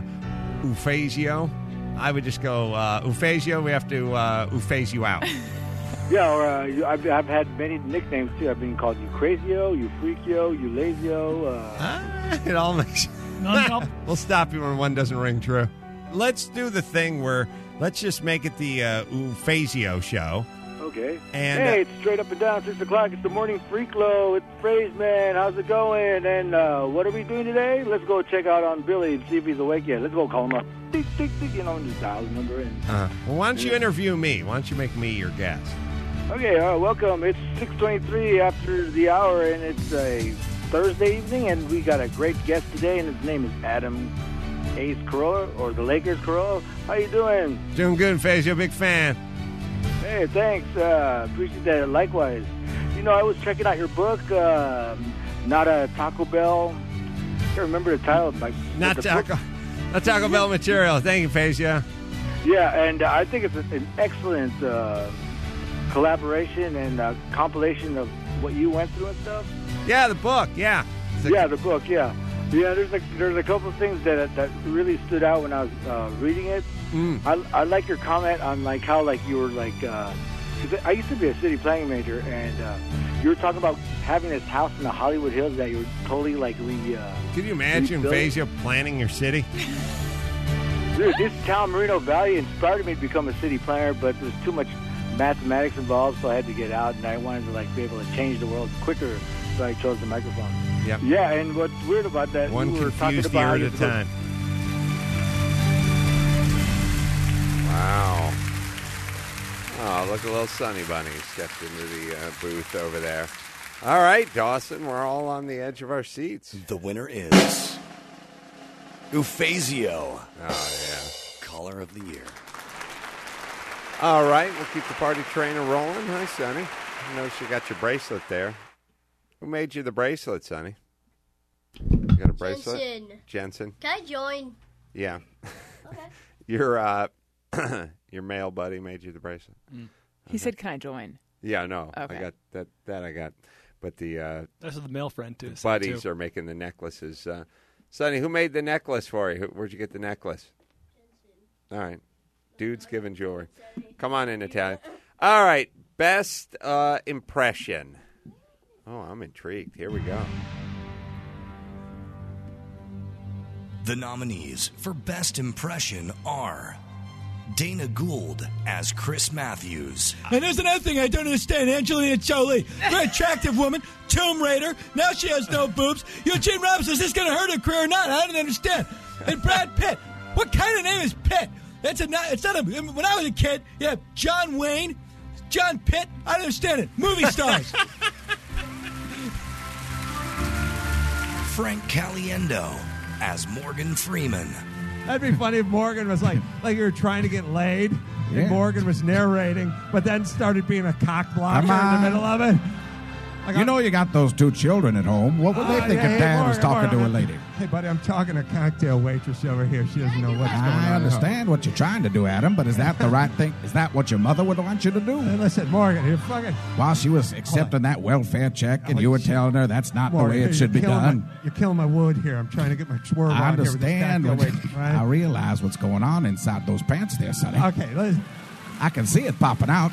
Ephasio. I would just go, uh, Ephasio, we have to uh, Ephase you out. Yeah, or uh, you- I've, I've had many nicknames too. I've been called you Crazio, you Freakio, you Lazio. Uh, It all makes. Non-stop. We'll stop you when one doesn't ring true. Let's do the thing where let's just make it the uh, Ephasio show. okay. And, hey, uh, it's straight up and down, six o'clock. It's the morning Freaklo. It's Phrase Man. How's it going? And uh, what are we doing today? Let's go check out on Billy and see if he's awake yet. Let's go call him up. Tick, tick, tick. You know, and just dial the number in. Uh, well, why don't you interview me? Why don't you make me your guest? Okay, uh, welcome. It's six twenty-three after the hour, and it's a Thursday evening, and we got a great guest today, and his name is Adam Ace Carolla, or the Lakers Carolla. How you doing? Doing good, Ephasio. Big fan. Hey, thanks. Uh, appreciate that. Likewise. You know, I was checking out your book, um, Not a Taco Bell. I can't remember the title. Like, Not the book- Taco, not Taco Bell material. Thank you, Ephasio. Yeah, and uh, I think it's a, an excellent uh, collaboration and uh, compilation of what you went through and stuff. Yeah, the book. Yeah. It's a- Yeah, the book. Yeah, yeah. There's a there's a couple of things that that really stood out when I was uh, reading it. Mm. I, I like your comment on like how like you were like uh 'cause I used to be a city planning major, and uh, you were talking about having this house in the Hollywood Hills that you were totally like re. Uh, Can you imagine rebuilding. Ephasio planning your city? Dude, this town, Moreno Valley, inspired me to become a city planner, but there was too much mathematics involved, so I had to get out, and I wanted to like be able to change the world quicker, so I chose the microphone. Yep. Yeah, and what's weird about that, One we were talking confused about ear how at you a have to go- time. Wow. Oh, look, a little Sunny Bunny stepped into the uh, booth over there. All right, Dawson, we're all on the edge of our seats. The winner is Ephasio. Oh, yeah. Caller of the year. All right, we'll keep the party train rolling. Hi, Sonny. I noticed you got your bracelet there. Who made you the bracelet, Sonny? You got a bracelet? Jensen. Jensen? Can I join? Yeah. Okay. Your uh, your male buddy made you the bracelet. He said, "Can I join?" Yeah, no, Okay. I got that. That I got, but the uh, That's the male friend too. the so buddies too. are making the necklaces. Uh, Sonny, who made the necklace for you? Who, where'd you get the necklace? All right, dude's giving jewelry. Come on in, Natalia. All right, best uh, impression. Oh, I'm intrigued. Here we go. The nominees for Best Impression are Dana Gould as Chris Matthews, And there's another thing I don't understand. Angelina Jolie, very attractive woman, Tomb Raider. Now she has no boobs. Eugene Robinson, is this going to hurt her career or not? I don't understand. And Brad Pitt. What kind of name is Pitt? That's a not. It's not a. When I was a kid, yeah, John Wayne, John Pitt. I don't understand it. Movie stars. Frank Caliendo as Morgan Freeman. That'd be funny if Morgan was like, like you were trying to get laid, Yeah. and Morgan was narrating, but then started being a cock blocker Come in the on. middle of it. Like, You know you got those two children at home. What would they Oh, think yeah, if hey, Dad Morgan, was talking Morgan, to a I'm- lady? Hey, buddy, I'm talking to a cocktail waitress over here. She doesn't know what's going on. I understand what you're trying to do, Adam, but is that the right thing? Is that what your mother would want you to do? Hey, listen, Morgan, you're fucking... While she was accepting that welfare check, and you were telling her that's not the Morgan, way it you're should be killing done. My, you're killing my wood here. I'm trying to get my swerve I on here with this understand. cocktail What, waitress, right? I realize what's going on inside those pants there, Sonny. Okay, listen. I can see it popping out.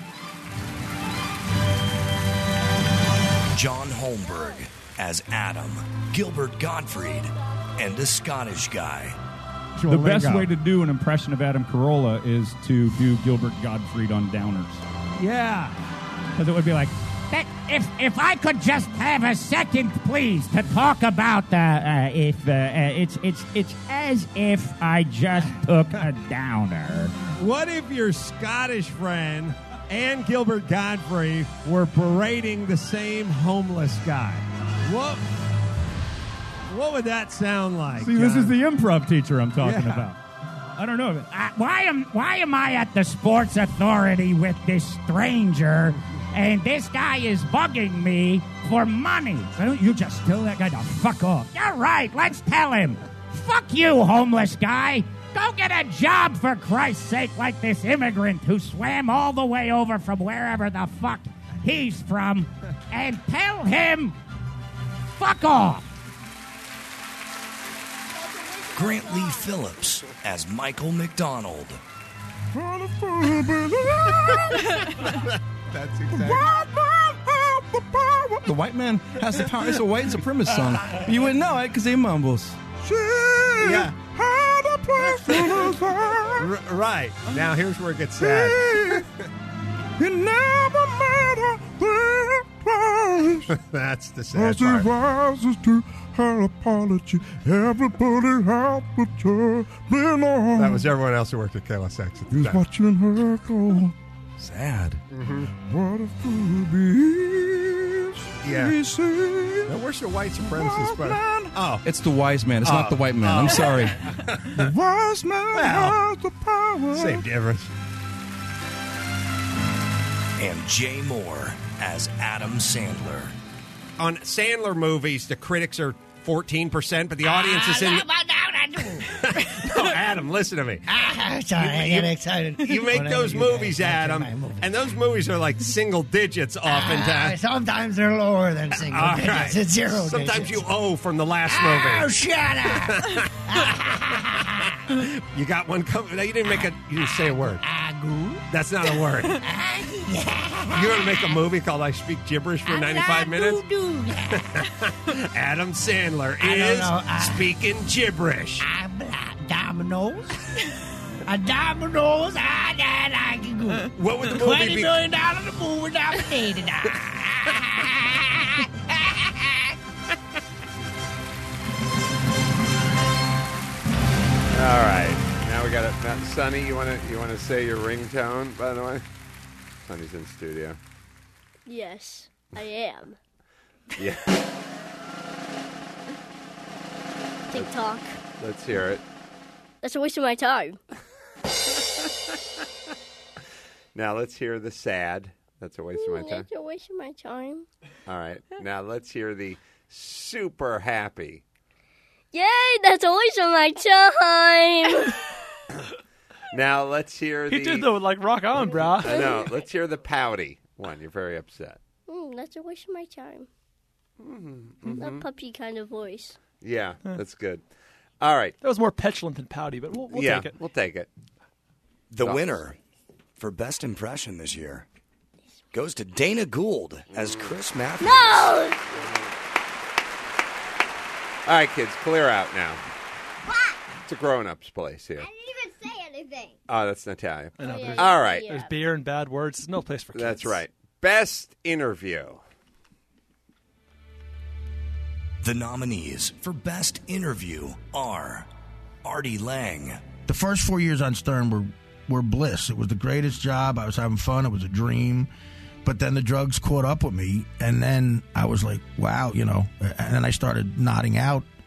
John Holmberg as Adam, Gilbert Gottfried, and a Scottish guy. The best way to do an impression of Adam Carolla is to do Gilbert Gottfried on Downers. Yeah. Because it would be like, That if if I could just have a second, please, to talk about uh, uh, if uh, uh, it's it's it's as if I just took a downer. What if your Scottish friend and Gilbert Godfrey were berating the same homeless guy? What What would that sound like? see, this John? is the improv teacher I'm talking Yeah. about. I don't know. Uh, why am why am I at the Sports Authority with this stranger, and this guy is bugging me for money? Why don't you just tell that guy to fuck off? You're right. Let's tell him. Fuck you, homeless guy. Go get a job, for Christ's sake, like this immigrant who swam all the way over from wherever the fuck he's from, and tell him, fuck off. Grant Lee Phillips as Michael McDonald. That's exactly. The white man has the power. It's a white supremacist song. You wouldn't know it because he mumbles. Yeah. R- right. Now here's where it gets sad. It never mattered the price. That's the sad As he part. rises to her apology, everybody have the turn on. That was everyone else who worked at K L S X at the He's time. watching her go. Sad. Mm-hmm. What a fool be. Yeah. He said, Now, where's the white supremacist part? Oh. It's the wise man. It's Oh. not the white man. I'm Oh. sorry. The wise man Well, has the power. Same difference. And Jay Moore as Adam Sandler. On Sandler movies, the critics are fourteen percent, but the audience is in. No, Adam, listen to me. Ah, sorry, I get excited. You make Whenever those you movies, guys mention Adam, my movie. and those movies are like single digits Ah, oftentimes. sometimes they're lower than single All digits. right. It's zero Sometimes digits. you owe from the last Oh, movie. shut up! You got one coming. No, you didn't make a. You didn't say a word. Agoo. That's not a word. You're going to make a movie called I Speak Gibberish for ninety-five minutes? Adam Sandler I don't is know. I- speaking gibberish. Dominoes. A dominoes. Ah, that I can go. What would the movie Twenty be? million dollars a movie nominated. All right. Now we got it. Now, Sonny, you want to you want to say your ringtone, by the way? Sonny's in studio. Yes, I am. Yeah. TikTok. Let's hear it. That's a waste of my time. Now let's hear the sad. That's a waste of my time. That's a waste of my time. All right. Now let's hear the super happy. Yay, that's a waste of my time. Now let's hear the. He did though, like rock on, brah. I know. Let's hear the pouty one. You're very upset. Mm, that's a waste of my time. Mm-hmm. That puppy kind of voice. Yeah, that's good. All right. That was more petulant than pouty, but we'll, we'll yeah, take it. We'll take it. The Oh. winner for Best Impression this year goes to Dana Gould as Chris Matthews. No! All right, kids, clear out now. It's a grown-ups place here. didn't even say anything. Oh, that's Natalia. I know, but there's- All right. There's beer and bad words. There's no place for kids. That's right. Best interview. The nominees for Best Interview are Artie Lang, The first four years on Stern were, were bliss. It was the greatest job. I was having fun. It was a dream. But then the drugs caught up with me, and then I was like, wow, you know. And then I started nodding out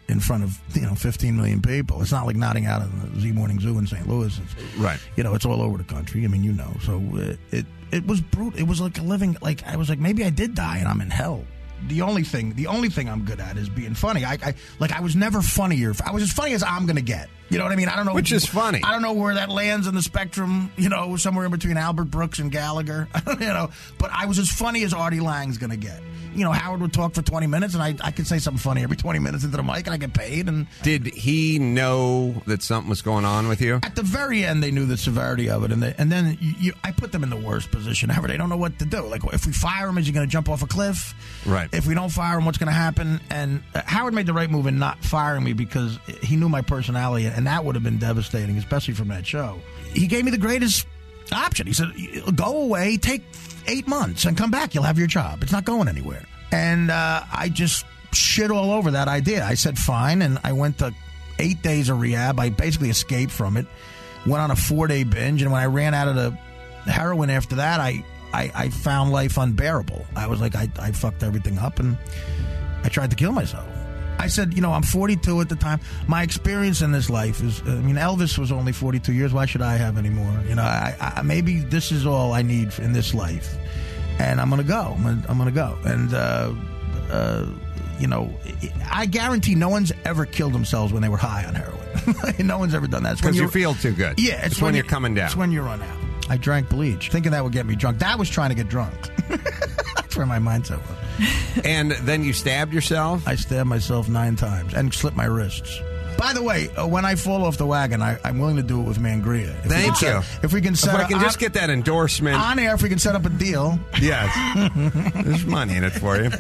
in front of, you know, fifteen million people. It's not like nodding out in the Z Morning Zoo in Saint Louis. It's, right. You know, it's all over the country. I mean, you know. So uh, it it was brutal. It was like a living, like, I was like, maybe I did die and I'm in hell. The only thing, the only thing I'm good at is being funny. I, I like, I was never funnier. I was as funny as I'm going to get. You know what I mean? I don't know. Which is funny. I don't know where that lands in the spectrum, you know, somewhere in between Albert Brooks and Gallagher, you know. But I was as funny as Artie Lang's going to get. You know, Howard would talk for twenty minutes, and I, I could say something funny every twenty minutes into the mic, and I get paid. And did he know that something was going on with you? At the very end, they knew the severity of it, and they, and then you, you, I put them in the worst position ever. They don't know what to do. Like, if we fire him, is he going to jump off a cliff? Right. If we don't fire him, what's going to happen? And uh, Howard made the right move in not firing me because he knew my personality, and that would have been devastating, especially from that show. He gave me the greatest option. He said, go away, take eight months, and come back. You'll have your job. It's not going anywhere. And uh, I just shit all over that idea. I said, fine, and I went to eight days of rehab. I basically escaped from it, went on a four-day binge, and when I ran out of the heroin after that, I, I, I found life unbearable. I was like, I, I fucked everything up, and I tried to kill myself. I said, you know, I'm forty-two at the time. My experience in this life is, I mean, Elvis was only forty-two years. Why should I have any more? You know, I, I, maybe this is all I need in this life. And I'm going to go. I'm going I'm to go. And, uh, uh, you know, I guarantee no one's ever killed themselves when they were high on heroin. No one's ever done that. Because you feel too good. Yeah. It's, it's when, when you're coming down. It's when you run out. I drank bleach, thinking that would get me drunk. That was trying to get drunk. That's where my mindset was. And then you stabbed yourself? I stabbed myself nine times and slit my wrists. By the way, uh, when I fall off the wagon, I, I'm willing to do it with Mangria. If Thank you. Set, if we can set if I can up, just get that endorsement on air, if we can set up a deal. Yes. There's money in it for you.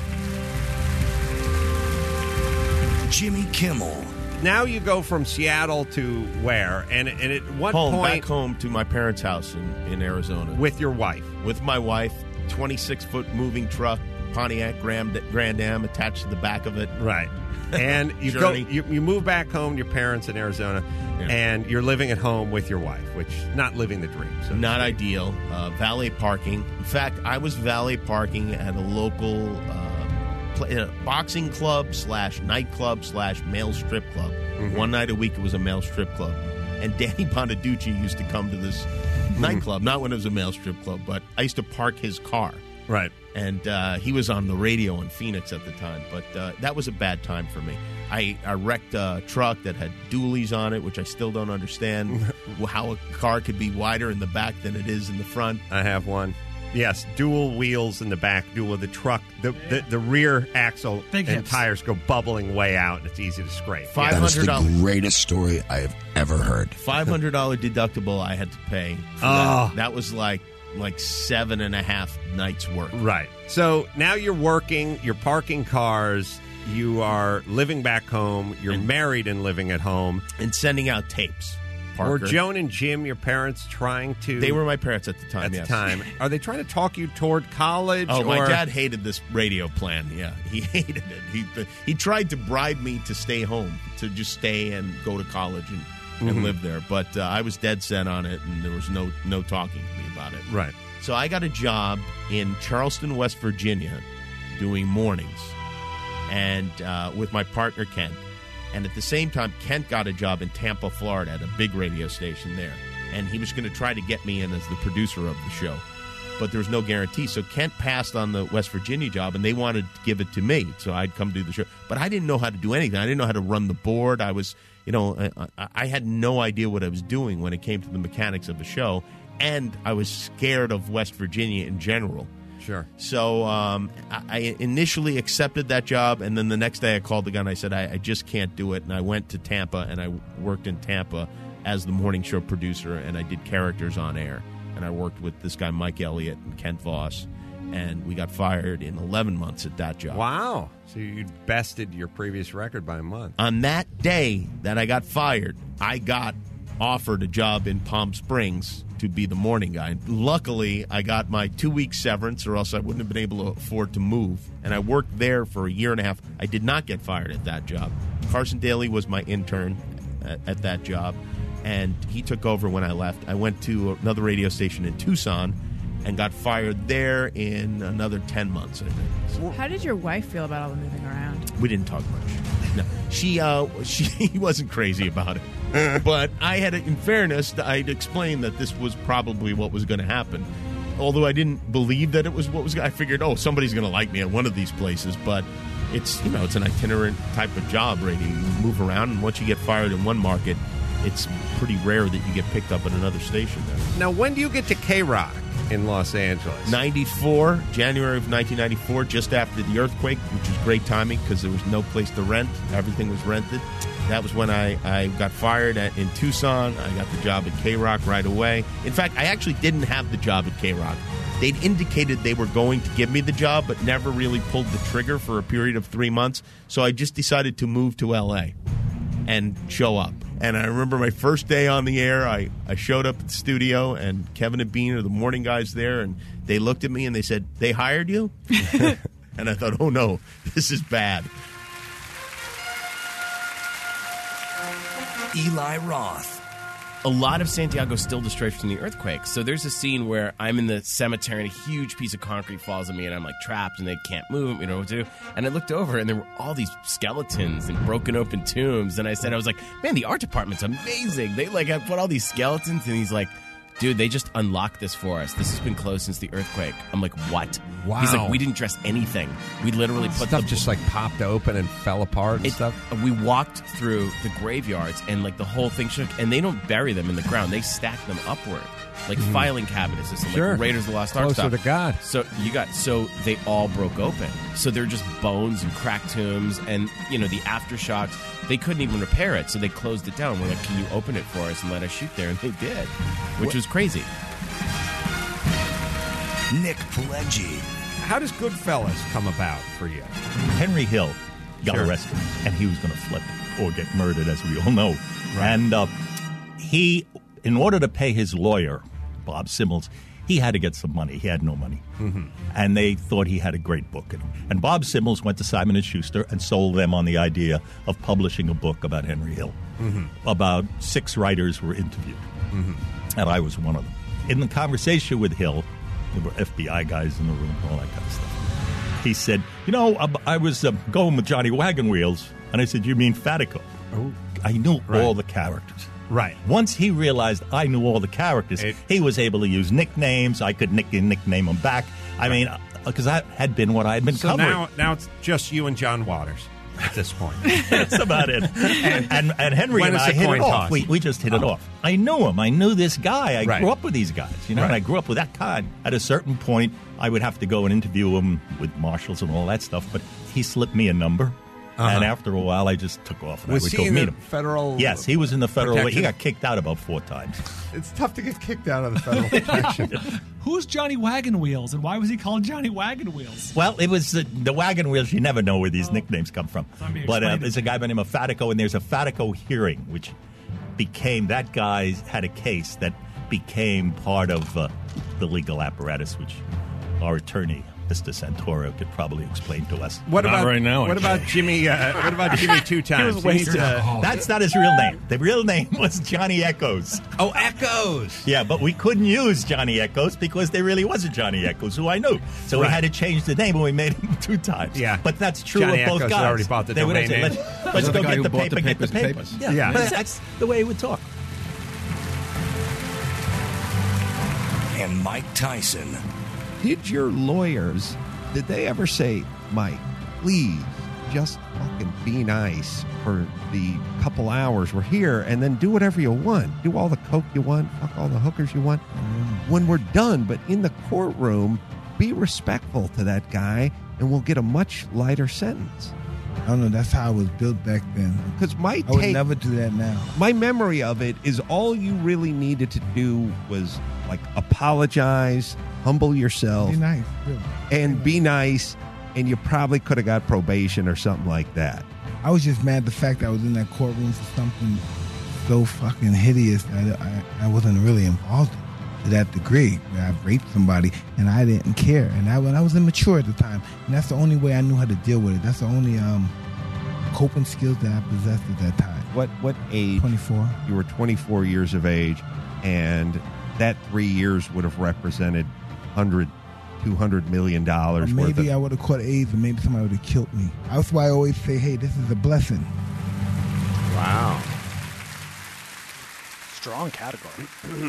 Jimmy Kimmel. Now you go from Seattle to where? And, and at what home, point? Back home to my parents' house in, in Arizona. With your wife? With my wife. twenty-six foot moving truck, Pontiac Grand, Grand Am attached to the back of it. Right. And you go, you, you move back home to your parents in Arizona, yeah. And you're living at home with your wife, which not living the dream. So not ideal. Uh, valet parking. In fact, I was valet parking at a local uh, play, uh, boxing club slash nightclub slash male strip club. Mm-hmm. One night a week it was a male strip club. And Danny Bonaducci used to come to this mm-hmm. nightclub, not when it was a male strip club, but I used to park his car. Right. And uh, he was on the radio in Phoenix at the time, but uh, that was a bad time for me. I, I wrecked a truck that had dualies on it, which I still don't understand how a car could be wider in the back than it is in the front. I have one. Yes, dual wheels in the back, dual of the truck. The the, the rear axle Big and hips. tires go bubbling way out, and it's easy to scrape. Five That is hundred the dollars. greatest story I have ever heard. Five hundred dollar deductible I had to pay. For Oh. that. that was like like seven and a half nights work. Right. So now you're working, you're parking cars, you are living back home, you're And- married and living at home. And sending out tapes. Parker. Were Joan and Jim your parents trying to... They were my parents at the time, At yes. the time. Are they trying to talk you toward college? Oh, my or- dad hated this radio plan. Yeah, he hated it. He he tried to bribe me to stay home, to just stay and go to college and, and Mhm. live there. But uh, I was dead set on it, and there was no no talking to me about it. Right. So I got a job in Charleston, West Virginia, doing mornings, and uh, with my partner Kent. And at the same time, Kent got a job in Tampa, Florida, at a big radio station there. And he was going to try to get me in as the producer of the show. But there was no guarantee. So Kent passed on the West Virginia job, and they wanted to give it to me. So I'd come do the show. But I didn't know how to do anything. I didn't know how to run the board. I was, you know, I, I had no idea what I was doing when it came to the mechanics of the show. And I was scared of West Virginia in general. Sure. So um, I I initially accepted that job, and then the next day I called the guy and I said, I, I just can't do it. And I went to Tampa, and I worked in Tampa as the morning show producer, and I did characters on air. And I worked with this guy, Mike Elliott, and Kent Voss, and we got fired in eleven months at that job. Wow. So you bested your previous record by a month. On that day that I got fired, I got offered a job in Palm Springs to be the morning guy. Luckily, I got my two-week severance, or else I wouldn't have been able to afford to move. And I worked there for a year and a half. I did not get fired at that job. Carson Daly was my intern at, at that job, and he took over when I left. I went to another radio station in Tucson and got fired there in another ten months, I think. How did your wife feel about all the moving around? We didn't talk much. No, she uh, she wasn't crazy about it, but I had, in fairness, I'd explained that this was probably what was going to happen. Although I didn't believe that it was what was, I figured, oh, somebody's going to like me at one of these places. But it's you know it's an itinerant type of job, Brady. You move around, and once you get fired in one market, it's pretty rare that you get picked up at another station there. Now, when do you get to K-Rock in Los Angeles? ninety-four, January of nineteen ninety-four, just after the earthquake, which was great timing because there was no place to rent. Everything was rented. That was when I, I got fired at, in Tucson. I got the job at K-Rock right away. In fact, I actually didn't have the job at K-Rock. They'd indicated they were going to give me the job, but never really pulled the trigger for a period of three months. So I just decided to move to L A and show up. And I remember my first day on the air, I, I showed up at the studio, and Kevin and Bean are the morning guys there, and they looked at me and they said, "They hired you?" And I thought, oh no, this is bad. Eli Roth. A lot of Santiago still destroyed from the earthquake. So there's a scene where I'm in the cemetery and a huge piece of concrete falls on me and I'm like trapped and they can't move, you know what to do. And I looked over and there were all these skeletons and broken open tombs. And I said, I was like, man, the art department's amazing. They like have put all these skeletons. And he's like, dude, they just unlocked this for us. This has been closed since the earthquake. I'm like, what? Wow. He's like, we didn't dress anything. We literally put stuff the, just like popped open and fell apart and it, stuff. We walked through the graveyards and like the whole thing shook. And they don't bury them in the ground. They stack them upward. Like Mhm. filing cabinets, it's Sure. like Raiders of the Lost Ark Closer stuff. to God. So you got so they all broke open. So they're just bones and cracked tombs, and you know the aftershocks. They couldn't even repair it, so they closed it down. We're like, "Can you open it for us and let us shoot there?" And they did, which What- was crazy. Nick Pileggi. How does Goodfellas come about for you? Henry Hill got Sure. arrested, and he was going to flip or get murdered, as we all know. And uh, he, in order to pay his lawyer, Bob Simmons, he had to get some money. He had no money. Mm-hmm. And they thought he had a great book in him. And Bob Simmons went to Simon and Schuster and sold them on the idea of publishing a book about Henry Hill. Mm-hmm. About six writers were interviewed, Mm-hmm. and I was one of them. In the conversation with Hill, there were F B I guys in the room, all that kind of stuff. He said, you know, I, I was uh, going with Johnny Wagon Wheels, and I said, you mean Fatico? Oh. I knew Right. all the characters. Right. Once he realized I knew all the characters, It- he was able to use nicknames. I could nick, nickname them back. I mean, because that had been what I had been So covering. now, now it's just you and John Waters at this point. That's about it. And, and, and Henry When and is I the hit coin it off. toss? We, we just hit it Oh. off. I knew him. I knew this guy. I Right. grew up with these guys, you know, Right. and I grew up with that kind. At a certain point, I would have to go and interview him with marshals and all that stuff, but he slipped me a number. Uh-huh. And after a while, I just took off. And Was I would he go in meet the him. federal Yes, he was in the federal. protection? He got kicked out about four times. It's tough to get kicked out of the federal protection. Who's Johnny Wagon Wheels, and why was he called Johnny Wagon Wheels? Well, it was uh, the wagon wheels. You never know where these nicknames come from. Let me But uh, explain it. there's a guy by the name of Fatico, and there's a Fatico hearing, which became that guy had a case that became part of uh, the legal apparatus, which our attorney, Mister Santoro, could probably explain to us. What Not about right now, What about Jimmy? Uh, what about Jimmy Two Times? He was You need wasted. to- That's not his real name. The real name was Johnny Echoes. Oh, Echoes. Yeah, but we couldn't use Johnny Echoes because there really was a Johnny Echoes who I knew. So Right. we had to change the name, and we made him two times. Yeah. But that's true Johnny of both Echoes guys. already bought the They would domain say, name. Let's, Was let's it go the guy get who the bought paper, the get the papers and papers. papers? Yeah, Yeah. But that's the way he would talk. And Mike Tyson. Did your lawyers, did they ever say, Mike, please just fucking be nice for the couple hours we're here and then do whatever you want. Do all the coke you want, fuck all the hookers you want when we're done. But in the courtroom, be respectful to that guy and we'll get a much lighter sentence. I don't know. That's how I was built back then. Because my I would take, never do that now. my memory of it is all you really needed to do was like apologize, humble yourself, Be nice, really. and be nice, and you probably could have got probation or something like that. I was just mad the fact that I was in that courtroom for something so fucking hideous that I, I wasn't really involved in to that degree. Where I raped somebody and I didn't care, and I when I was immature at the time, and that's the only way I knew how to deal with it. That's the only um, coping skills that I possessed at that time. What what age? twenty-four. You were twenty-four years of age, and that three years would have represented hundred, two hundred million dollars Or worth of. maybe I would have caught AIDS, and maybe somebody would have killed me. That's why I always say, "Hey, this is a blessing." Wow. Strong category.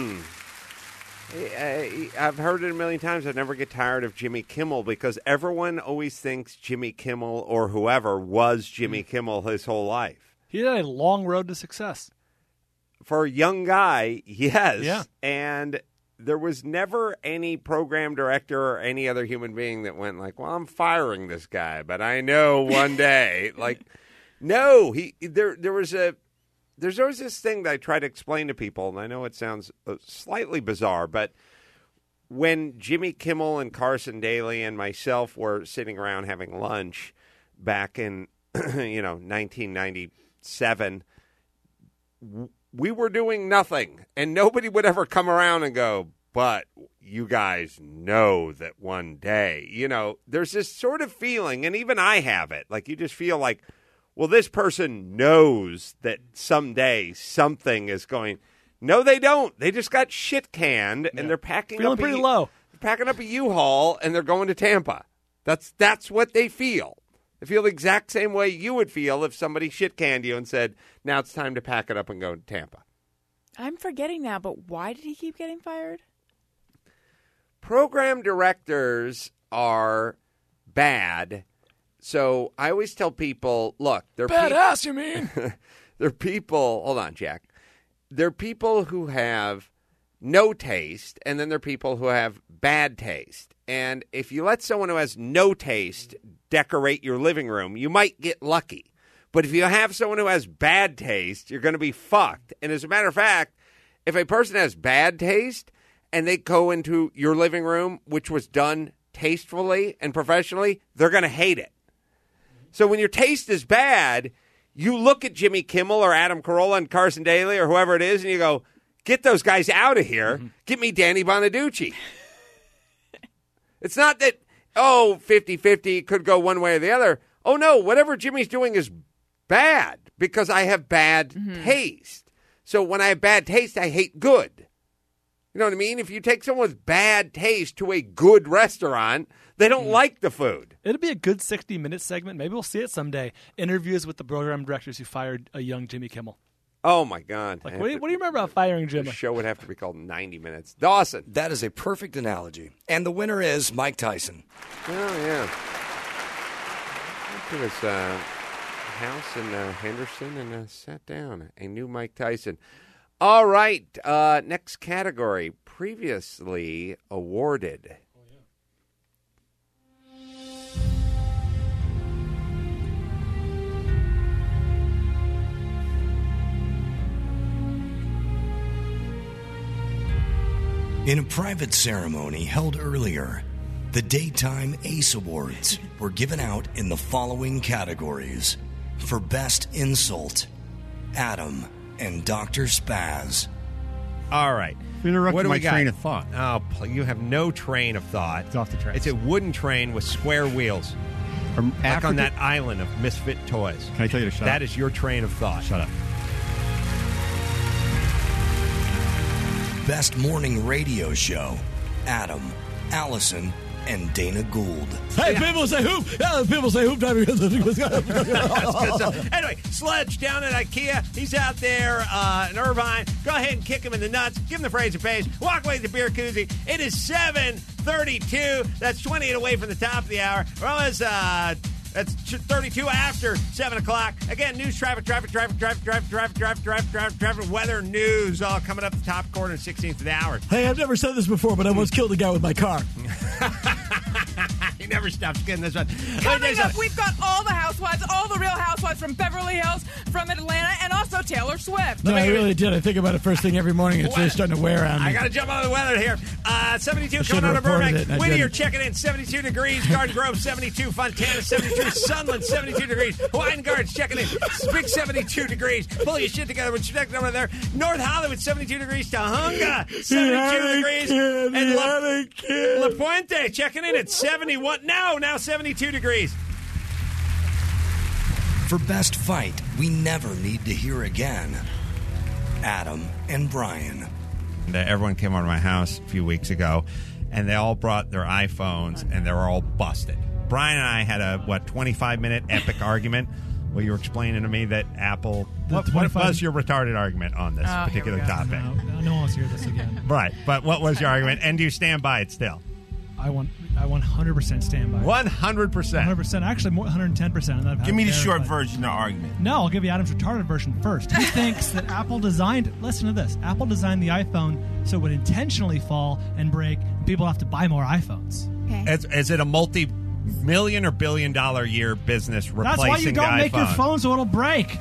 I- I've heard it a million times. I never get tired of Jimmy Kimmel because everyone always thinks Jimmy Kimmel or whoever was Jimmy Kimmel his whole life. He had a long road to success. For a young guy, yes. Yeah. And there was never any program director or any other human being that went like, well, I'm firing this guy, but I know one day. like, no, he there there was a there's always this thing that I try to explain to people, and I know it sounds uh, slightly bizarre, but when Jimmy Kimmel and Carson Daly and myself were sitting around having lunch back in, you know, nineteen ninety-seven, w- we were doing nothing, and nobody would ever come around and go, but you guys know that one day, you know, there's this sort of feeling, and even I have it, like you just feel like, well, this person knows that someday something is going. No, they don't. They just got shit canned, and they're packing Feeling up pretty a, low. They're packing up a U-Haul, and they're going to Tampa. That's that's what they feel. They feel the exact same way you would feel if somebody shit canned you and said, "Now it's time to pack it up and go to Tampa." I'm forgetting now, but why did he keep getting fired? Program directors are bad. So I always tell people, look, they're Badass, you mean? They're people. Hold on, Jack. They're people who have no taste, and then they're people who have bad taste. And if you let someone who has no taste decorate your living room, you might get lucky. But if you have someone who has bad taste, you're going to be fucked. And as a matter of fact, if a person has bad taste and they go into your living room, which was done tastefully and professionally, they're going to hate it. So when your taste is bad, you look at Jimmy Kimmel or Adam Carolla and Carson Daly or whoever it is, and you go, get those guys out of here. Mm-hmm. Get me Danny Bonaducci. It's not that, oh, fifty-fifty could go one way or the other. Oh, no, whatever Jimmy's doing is bad because I have bad mm-hmm. taste. So when I have bad taste, I hate good. You know what I mean? If you take someone with bad taste to a good restaurant, they don't mm. like the food. It'll be a good sixty-minute segment. Maybe we'll see it someday. Interviews with the program directors who fired a young Jimmy Kimmel. Oh, my God. Like, what, do you, what do you remember about firing Jimmy? The show would have to be called ninety minutes. Dawson. That is a perfect analogy. And the winner is Mike Tyson. Oh, yeah. Went to his uh, house in uh, Henderson and uh, sat down. A new Mike Tyson. All right. Uh, next category. Previously awarded. In a private ceremony held earlier, the Daytime Ace Awards were given out in the following categories. For Best Insult, Adam and Doctor Spaz. All right. Interrupted what do my we got? train of thought. Oh, pl- you have no train of thought. It's off the tracks. It's a wooden train with square wheels. From like Africa- on that island of misfit toys. Can I tell you to shut That up? is your train of thought. Shut up. Best Morning Radio Show, Adam, Allison, and Dana Gould. Hey, people say hoop. Yeah, people say hoop diving. That's good stuff. Anyway, Sledge down at IKEA. He's out there uh, in Irvine. Go ahead and kick him in the nuts. Give him the Fraser page. Walk away with the beer koozie. It is seven thirty-two. That's twenty-eight away from the top of the hour. Well, it's uh, that's thirty-two after seven o'clock. Again, news, traffic, traffic, traffic, traffic, traffic, traffic, traffic, traffic, traffic, traffic, weather, news, all coming up the top quarter and sixteenth of the hour. Hey, I've never said this before, but I almost killed a guy with my car. He never stops getting this one. Coming up, we've got all the housewives, all the real housewives from Beverly Hills, from Atlanta, and also Taylor Swift. No, I really did. I think about it first thing every morning. It's really starting to wear on me. I got to jump on the weather here. Uh, seventy-two I coming out of Burbank. it, Whittier didn't. checking in, seventy-two degrees. Garden Grove, seventy-two. Fontana, seventy-two. Sunland, seventy-two degrees. Hawaiian Gardens checking in. Big seventy-two degrees. Pull your shit together when you're checking over there. North Hollywood, seventy-two degrees. Tahunga, seventy-two degrees. And La, La Puente checking in at seventy-one. No, now seventy-two degrees. For Best Fight We Never Need to Hear Again, Adam and Brian. And, uh, everyone came over to my house a few weeks ago, and they all brought their iPhones, and they were all busted. Brian and I had a, what, twenty-five minute epic argument where you were explaining to me that Apple... What, what was your retarded argument on this Oh, particular here we go. topic? No, no one wants to hear this again. Right, but what was your argument, and do you stand by it still? I want. I one hundred percent stand by. it. one hundred percent. one hundred percent. Actually, more one hundred ten percent. Give me the short version of the argument. No, I'll give you Adam's retarded version first. He thinks that Apple designed. Listen to this. Apple designed the iPhone so it would intentionally fall and break. And people have to buy more iPhones. Is, is it a multi-million or billion-dollar year business replacing That's why you don't the make your iPhone? phone so it'll break.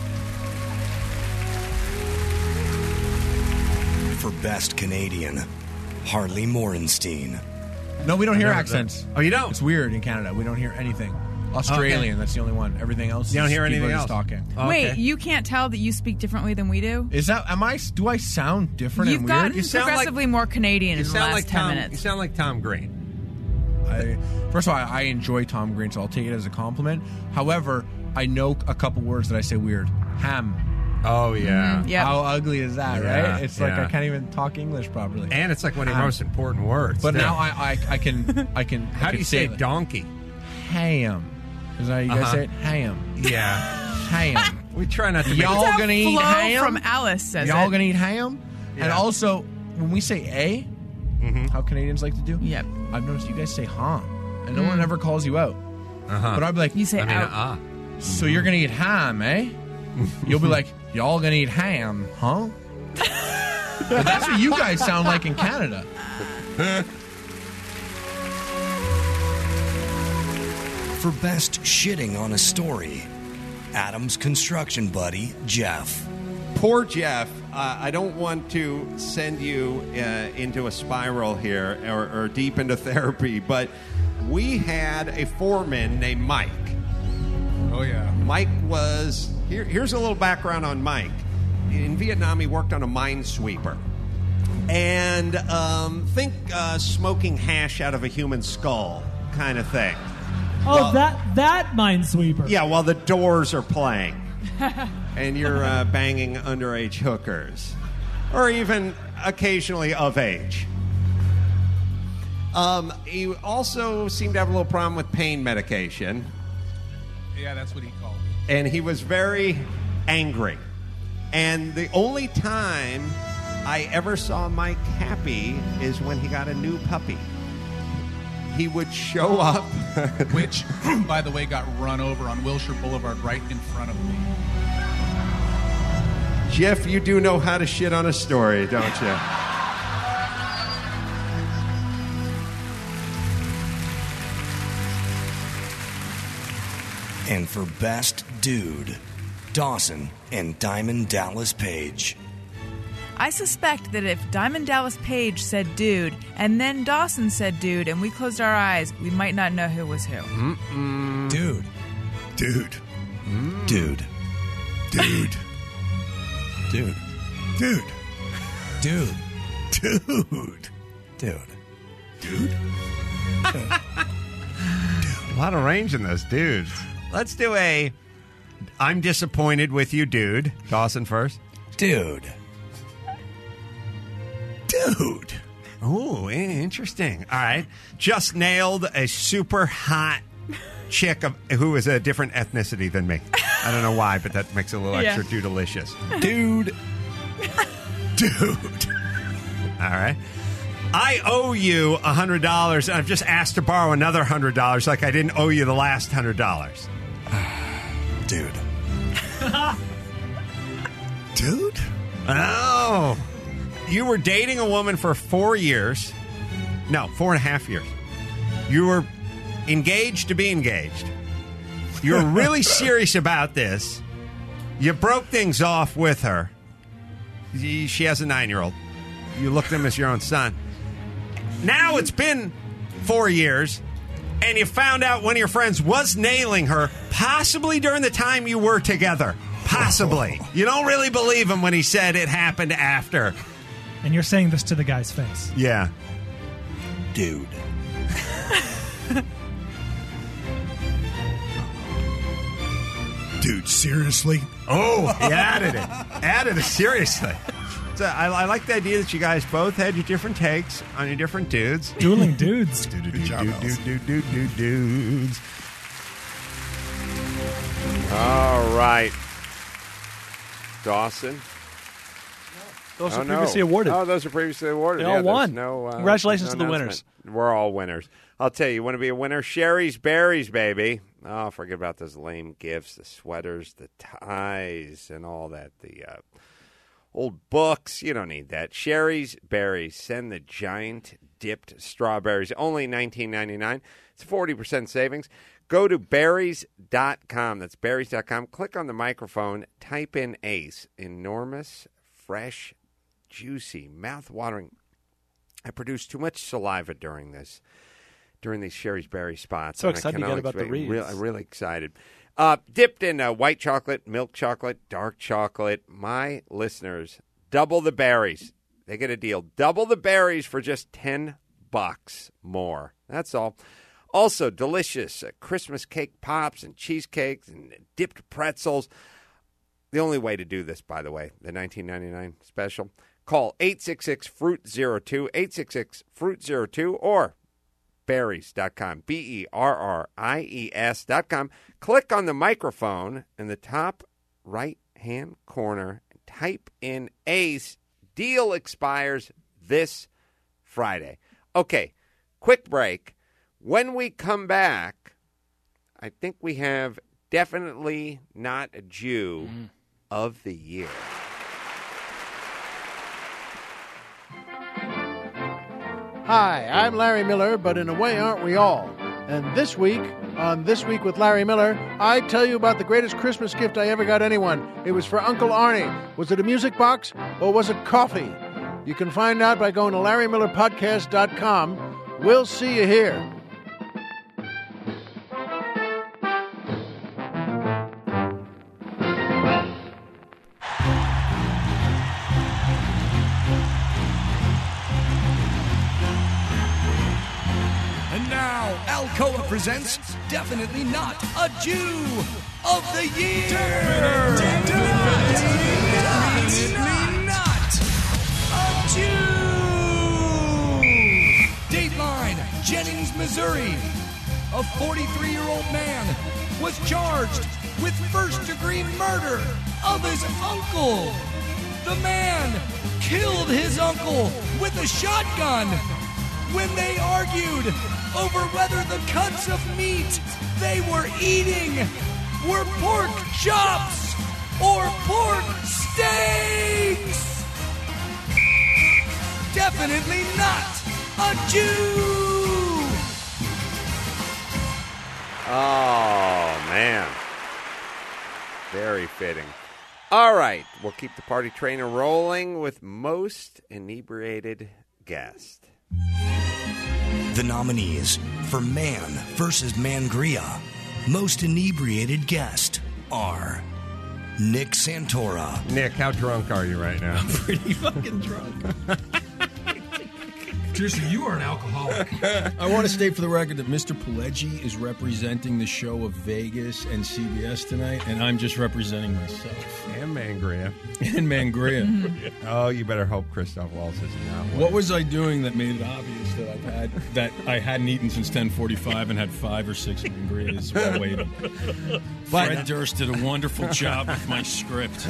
For Best Canadian, Harley Morenstein. No, we don't hear I've never- accents. Oh, you don't? It's weird in Canada. We don't hear anything. Australian, Okay. that's the only one. Everything else, You don't is hear people anything are just else? talking. Wait, you can't tell that you speak differently than we do? Is that? Am I? Do I sound different You've and gotten weird? progressively more Canadian You in the sound last like ten Tom, minutes. You sound like Tom Green. I, first of all, I, I enjoy Tom Green, so I'll take it as a compliment. However, I know a couple words that I say weird. Ham. Oh, yeah. Mhm, yep. How ugly is that, Yeah, right? It's like yeah. I can't even talk English properly. And it's like one of the Ham. most important words. But too. now I, I, I can, I can. How I do can you say that. donkey? Ham. Is that how you guys Uh-huh. say it? Ham. Yeah. Ham. We try not to make Y'all That's how gonna eat Flo ham? from Alice says Y'all it. gonna eat ham? And Yeah. also, when we say a, Mm-hmm. how Canadians like to do. Yep. I've noticed you guys say huh, and no Mm. one ever calls you out. Uh-huh. But I'd be like, You say I mean, out. uh-uh. so you're gonna eat ham, eh? You'll be like, y'all gonna eat ham, huh? But that's what you guys sound like in Canada. For Best Shitting on a Story, Adam's construction buddy, Jeff. Poor Jeff. Uh, I don't want to send you uh, into a spiral here or, or deep into therapy, but we had a foreman named Mike. Oh, yeah. Mike was... Here, here's a little background on Mike. In Vietnam, he worked on a minesweeper. And um, think uh, smoking hash out of a human skull kind of thing. Oh, Well- that that minesweeper. Yeah, while the Doors are playing. And you're uh, banging underage hookers. Or even occasionally of age. Um, he also seemed to have a little problem with pain medication. Yeah, that's what he called it. And he was very angry. And the only time I ever saw Mike happy is when he got a new puppy. He would show up. Which, by the way, got run over on Wilshire Boulevard right in front of me. Jeff, you do know how to shit on a story, don't you? And for Best Dude, Dawson and Diamond Dallas Page. I suspect that if Diamond Dallas Page said dude, and then Dawson said dude, and we closed our eyes, we might not know who was who. Mm-mm. Dude. Dude. Dude. Dude. Dude. Dude. Dude. Dude. Dude. Dude. A lot of range in those dudes. Let's do a I'm disappointed with you, dude. Dawson first. Dude. Dude. Ooh, interesting. All right. Just nailed a super hot chick of, who is a different ethnicity than me. I don't know why, but that makes it a little Yeah. extra dude-delicious. Dude. Dude. All right. I owe you one hundred dollars, and I've just asked to borrow another one hundred dollars like I didn't owe you the last one hundred dollars. Dude. Dude? Oh. You were dating a woman for four years. No, four and a half years. You were engaged to be engaged. You were really serious about this. You broke things off with her. She has a nine-year-old. You look at him as your own son. Now it's been four years, and you found out one of your friends was nailing her, possibly during the time you were together. Possibly. You don't really believe him when he said it happened after. And you're saying this to the guy's face. Yeah. Dude. Dude, seriously? Oh, he added it. Added it seriously. But uh, I, I like the idea that you guys both had your different takes on your different dudes. Dueling dudes. Good job, dude, dude, dude, dude, dudes. All right. Dawson. Those oh, are previously no. awarded. Oh, those are previously awarded. They yeah, all there's won. No, uh, Congratulations no to the announcement. winners. We're all winners. I'll tell you, you want to be a winner? Sherry's Berries, baby. Oh, forget about those lame gifts, the sweaters, the ties, and all that. The uh, old books. You don't need that. Sherry's Berries. Send the giant dipped strawberries. Only nineteen ninety-nine. It's forty percent savings. Go to berries dot com. That's berries dot com. Click on the microphone. Type in ACE. Enormous, fresh, juicy, mouth-watering. I produced too much saliva during this, during these Sherry's Berry spots. So and I excited to cannot get about the explain- reads. Real, I'm really excited. Uh, dipped in uh, white chocolate, milk chocolate, dark chocolate. My listeners, double the berries. They get a deal. Double the berries for just ten bucks more. That's all. Also, delicious uh, Christmas cake pops and cheesecakes and dipped pretzels. The only way to do this, by the way, the nineteen ninety-nine special, call eight six six, fruit zero two, eight six six, fruit zero two, or berries dot com, B E R R I E S dot com. Click on the microphone in the top right-hand corner. Type in ACE. Deal expires this Friday. Okay, quick break. When we come back, I think we have definitely not a Jew mm. of the year. Hi, I'm Larry Miller, but in a way, aren't we all? And this week, on This Week with Larry Miller, I tell you about the greatest Christmas gift I ever got anyone. It was for Uncle Arnie. Was it a music box or was it coffee? You can find out by going to larry miller podcast dot com. We'll see you here. Alcoa presents Definitely Not a Jew of the Year. Definitely not a Jew. Dateline, Jennings, Missouri. A forty-three-year-old man was charged with first-degree murder of his uncle. The man killed his uncle with a shotgun when they argued over whether the cuts of meat they were eating were pork chops or pork steaks. Definitely not a Jew. Oh, man. Very fitting. All right, we'll keep the party train rolling with most inebriated guest. The nominees for Man versus Mangria, most inebriated guest, are Nick Santora. Nick, how drunk are you right now? I'm pretty fucking drunk. Seriously, you are an alcoholic. I want to state for the record that Mister Pileggi is representing the show of Vegas and C B S tonight, and I'm just representing myself. And Mangria. And Mangria. Oh, you better hope Christoph Waltz is not. What was I doing that made it obvious that I've had that I hadn't eaten since ten forty-five and had five or six Mangrias while waiting? Fred Durst did a wonderful job with my script.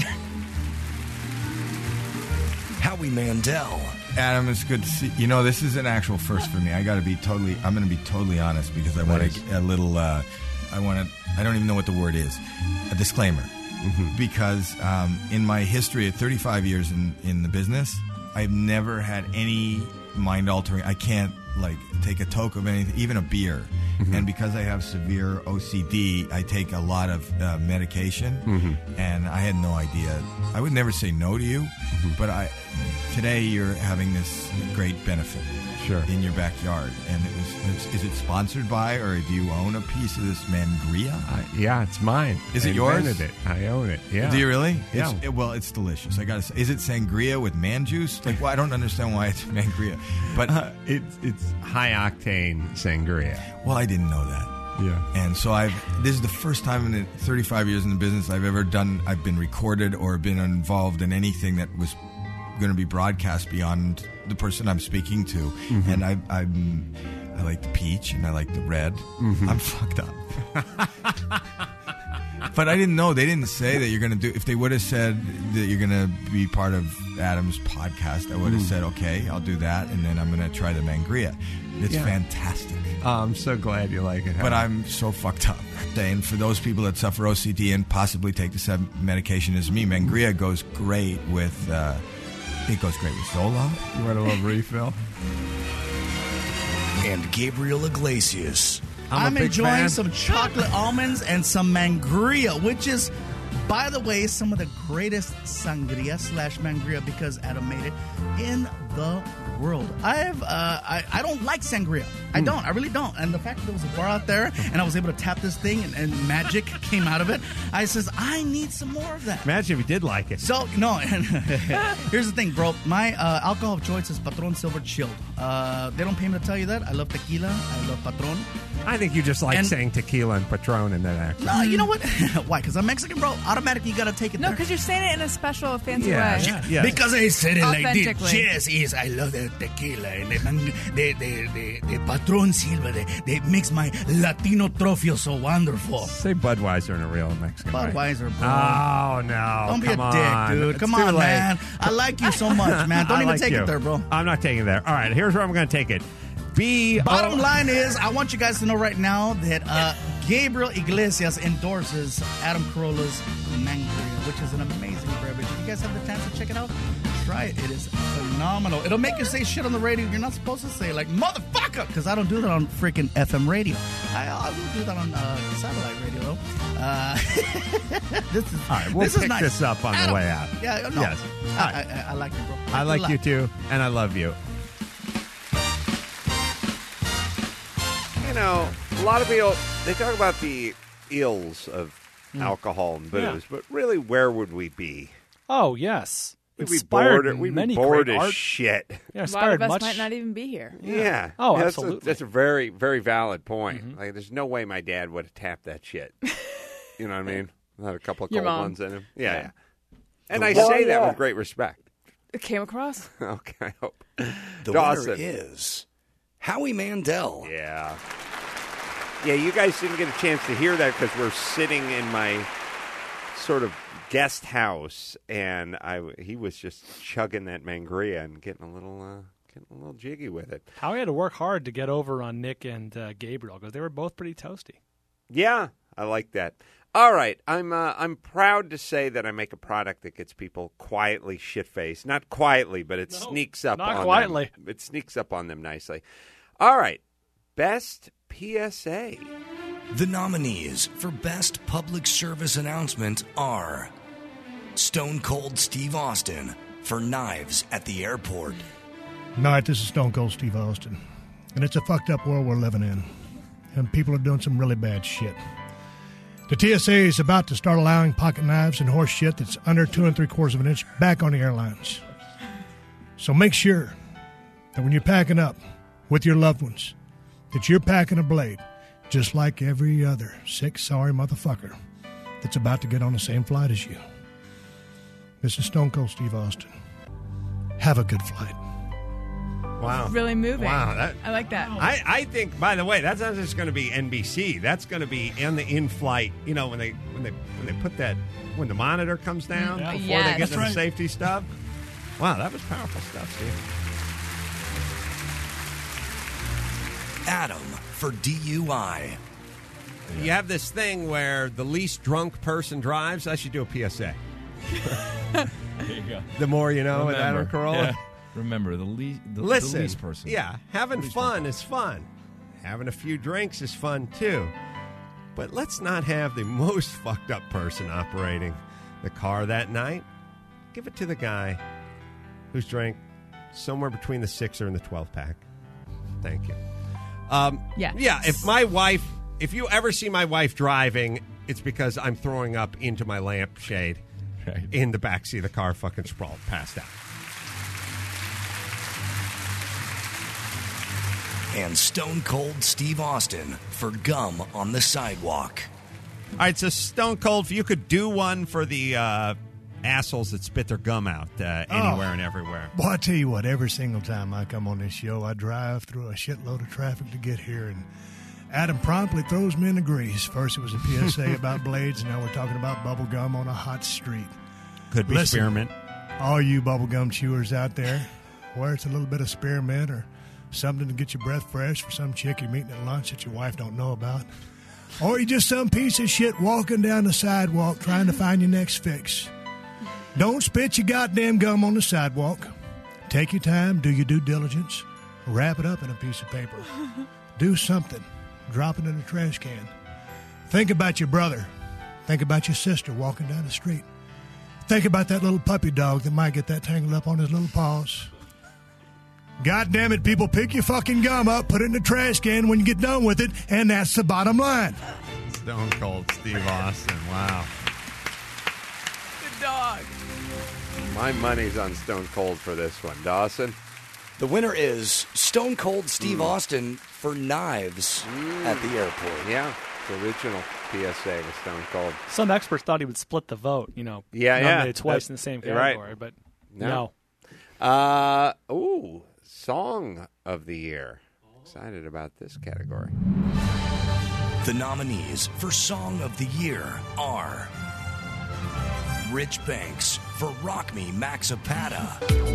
Howie Mandel. Adam, it's good to see. You know, this is an actual first for me. I got to be totally. I'm going to be totally honest because I want to a little. Uh, I want to. I don't even know what the word is. A disclaimer, mm-hmm. because um, in my history of thirty-five years in in the business, I've never had any mind altering. I can't like take a toke of anything, even a beer. Mm-hmm. And because I have severe O C D, I take a lot of uh, medication, mm-hmm. and I had no idea. I would never say no to you, mm-hmm. but I today you're having this great benefit sure. in your backyard. And it was, it's, is it sponsored by, or do you own a piece of this Mangria? Uh, yeah, it's mine. Is I it yours? It. I own it. Yeah. Do you really? Yeah. It's, it, well, it's delicious. I gotta say, is it sangria with man juice? Like, well, I don't understand why it's Mangria, but uh, it's it's high octane sangria. Well, I didn't know that. Yeah. And so I've this is the first time in the thirty-five years in the business I've ever done I've been recorded or been involved in anything that was going to be broadcast beyond the person I'm speaking to. Mm-hmm. And I, I'm, I like the peach and I like the red. Mm-hmm. I'm fucked up. But I didn't know. They didn't say that you're going to do. If they would have said that you're going to be part of Adam's podcast, I would have Mm. said, okay, I'll do that, and then I'm going to try the Mangria. It's Yeah. fantastic. Oh, I'm so glad you like it. But Howard. I'm so fucked up. And for those people that suffer O C D and possibly take the same medication as me, Mangria goes great with. Uh, it goes great with Zola. You want a little refill? And Gabriel Iglesias. I'm, enjoying some chocolate almonds and some mangria, which is, by the way, some of the greatest sangria slash mangria because Adam made it in the world. I've uh, I I don't like sangria. I don't. I really don't. And the fact that there was a bar out there and I was able to tap this thing and, and magic came out of it, I says I need some more of that. Imagine if you did like it. So no, and here's the thing, bro. My uh, alcohol of choice is Patron Silver Chilled. Uh, they don't pay me to tell you that. I love tequila. I love Patron. I think you just like And- saying tequila and Patron in that accent. No, you know what? Why? Because I'm Mexican, bro. Automatically, you gotta take it. No, there. because you're saying it in a special, fancy Yeah, way. yeah, yeah. Because I said it like this. Authentically. Yes, yes, I love the tequila and the, man- the, the, the, the Patron Silva. They, they makes my Latino trophy so wonderful. Say Budweiser in a real Mexican way. Budweiser, bro. Oh, no. Don't be Come a on. dick, dude. It's Come too on, late. man. I like you so much, man. Don't I even like take you. it there, bro. I'm not taking it there. All right, here's where I'm going to take it. B. Bottom line is, I want you guys to know right now that uh, Gabriel Iglesias endorses Adam Carolla's Mangria, which is an amazing beverage. If you guys have the chance to check it out, try it. It is phenomenal. It'll make you say shit on the radio you're not supposed to say, like motherfucker, because I don't do that on freaking F M radio. I, I will do that on uh, satellite radio, though. Uh, this is All right, we'll this is pick nice. this up on Adam, the way out. Yeah, no. Yes. I, I, I like you, bro. I a like lot. you too, and I love you. You know, a lot of people, they talk about the ills of Mm. alcohol and booze, Yeah. but really, where would we be? Oh, yes. We'd be Inspired bored, we'd be many bored great as art. shit. Yeah, A lot inspired of us much. might not even be here. Yeah. Oh, that's absolutely. A, that's a very, very valid point. Mm-hmm. Like, there's no way my dad would have tapped that shit. You know what I mean? Had a couple of Your cold mom. ones in him. Yeah, Yeah. yeah. And The I winner- say that yeah. with great respect. It came across. Okay, I hope. The Dawson. winner is Howie Mandel. Yeah. Yeah, you guys didn't get a chance to hear that because we're sitting in my sort of guest house, and I he was just chugging that mangria and getting a little uh, getting a little jiggy with it. Howie had to work hard to get over on Nick and uh, Gabriel because they were both pretty toasty. Yeah, I like that. All right, I'm uh, I'm proud to say that I make a product that gets people quietly shit faced. Not quietly, but it No, sneaks up not on quietly. them. It sneaks up on them nicely. All right, best P S A. The nominees for Best Public Service Announcement are Stone Cold Steve Austin for Knives at the Airport. Night, this is Stone Cold Steve Austin. And it's a fucked up world we're living in. And people are doing some really bad shit. The T S A is about to start allowing pocket knives and horse shit that's under two and three quarters of an inch back on the airlines. So make sure that when you're packing up with your loved ones, that you're packing a blade just like every other sick, sorry motherfucker that's about to get on the same flight as you. This is Stone Cold Steve Austin. Have a good flight. Wow. Really moving. Wow, that- I like that. I, I think, by the way, that's not just going to be N B C. That's going to be in the in-flight. You know, when they when they when they put that when the monitor comes down Yeah. before Yes. they get That's to the right. safety stuff. Wow, that was powerful stuff, Steve. Adam for D U I. You have this thing where the least drunk person drives. I should do a P S A. There you go. The more you know with Remember, Adam Carolla. yeah. Remember, the, le- the, Listen, the least person. yeah, having fun is fun. Having a few drinks is fun too. But let's not have the most fucked up person operating the car that night. Give it to the guy who's drank somewhere between the sixer and the twelve pack. Thank you. Um, Yeah. Yeah, if my wife, if you ever see my wife driving, it's because I'm throwing up into my lampshade right. in the backseat of the car, fucking sprawled, passed out. And Stone Cold Steve Austin for Gum on the Sidewalk. All right, so Stone Cold, if you could do one for the uh, assholes that spit their gum out uh, anywhere and everywhere. Well, I tell you what, every single time I come on this show, I drive through a shitload of traffic to get here, and Adam promptly throws me in the grease. First it was a P S A about blades, now we're talking about bubble gum on a hot street. Could be Listen, spearmint. All you bubble gum chewers out there, where it's a little bit of spearmint or something to get your breath fresh for some chick you're meeting at lunch that your wife don't know about, or you just some piece of shit walking down the sidewalk trying to find your next fix. Don't spit your goddamn gum on the sidewalk. Take your time, do your due diligence, wrap it up in a piece of paper. Do something. Drop it in a trash can. Think about your brother. Think about your sister walking down the street. Think about that little puppy dog that might get that tangled up on his little paws. God damn it, people, pick your fucking gum up, put it in the trash can when you get done with it, and that's the bottom line. Stone Cold Steve Austin. Wow. Good dog. My money's on Stone Cold for this one. Dawson? The winner is Stone Cold Steve mm. Austin for Knives mm. at the airport. Yeah, the original P S A with Stone Cold. Some experts thought he would split the vote, you know. Yeah, yeah. Nominated twice That's, in the same category, right. but no. no. Uh, ooh, Song of the Year. Excited about this category. The nominees for Song of the Year are Rich Banks for Rock Me Maxapata,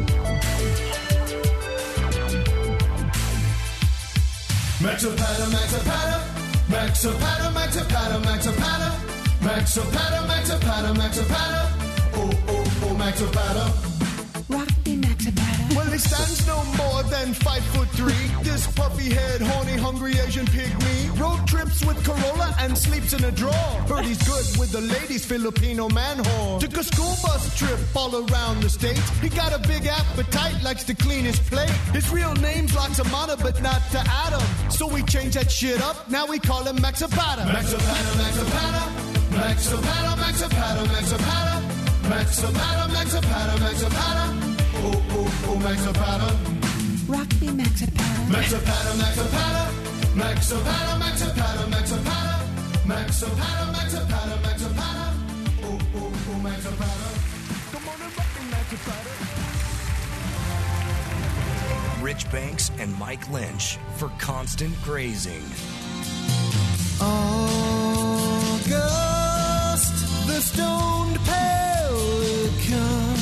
Maxapata, Maxapata, Maxapata, Maxapata, Maxapata, Maxapata, Maxapata, Maxapata, oh, oh, oh, Maxapata. Rock me, Maxapata. Well, he stands no more than five foot three. This puffy head, horny, hungry Asian pygmy. Road trips with Corolla and sleeps in a drawer. Heard he's good with the ladies, Filipino man whore. Took a school bus trip all around the state. He got a big appetite, likes to clean his plate. His real name's Laxamana, but not to Adam. So we changed that shit up, now we call him Maxapata. Maxapata, Maxapata, Maxapata, Maxapata, Maxapata, Maxapata, Maxapata, Maxapata, oh, oh, oh, Maxapata. Rock me, Maxapata. Maxapata, Maxapata, Maxapata, Maxapata, Maxapata, Maxapata, Maxapata, Maxapata, oh, oh, oh, Maxapata. Come on and rock me, Maxapata. Rich Banks and Mike Lynch for Constant Grazing. August, the stoned pelican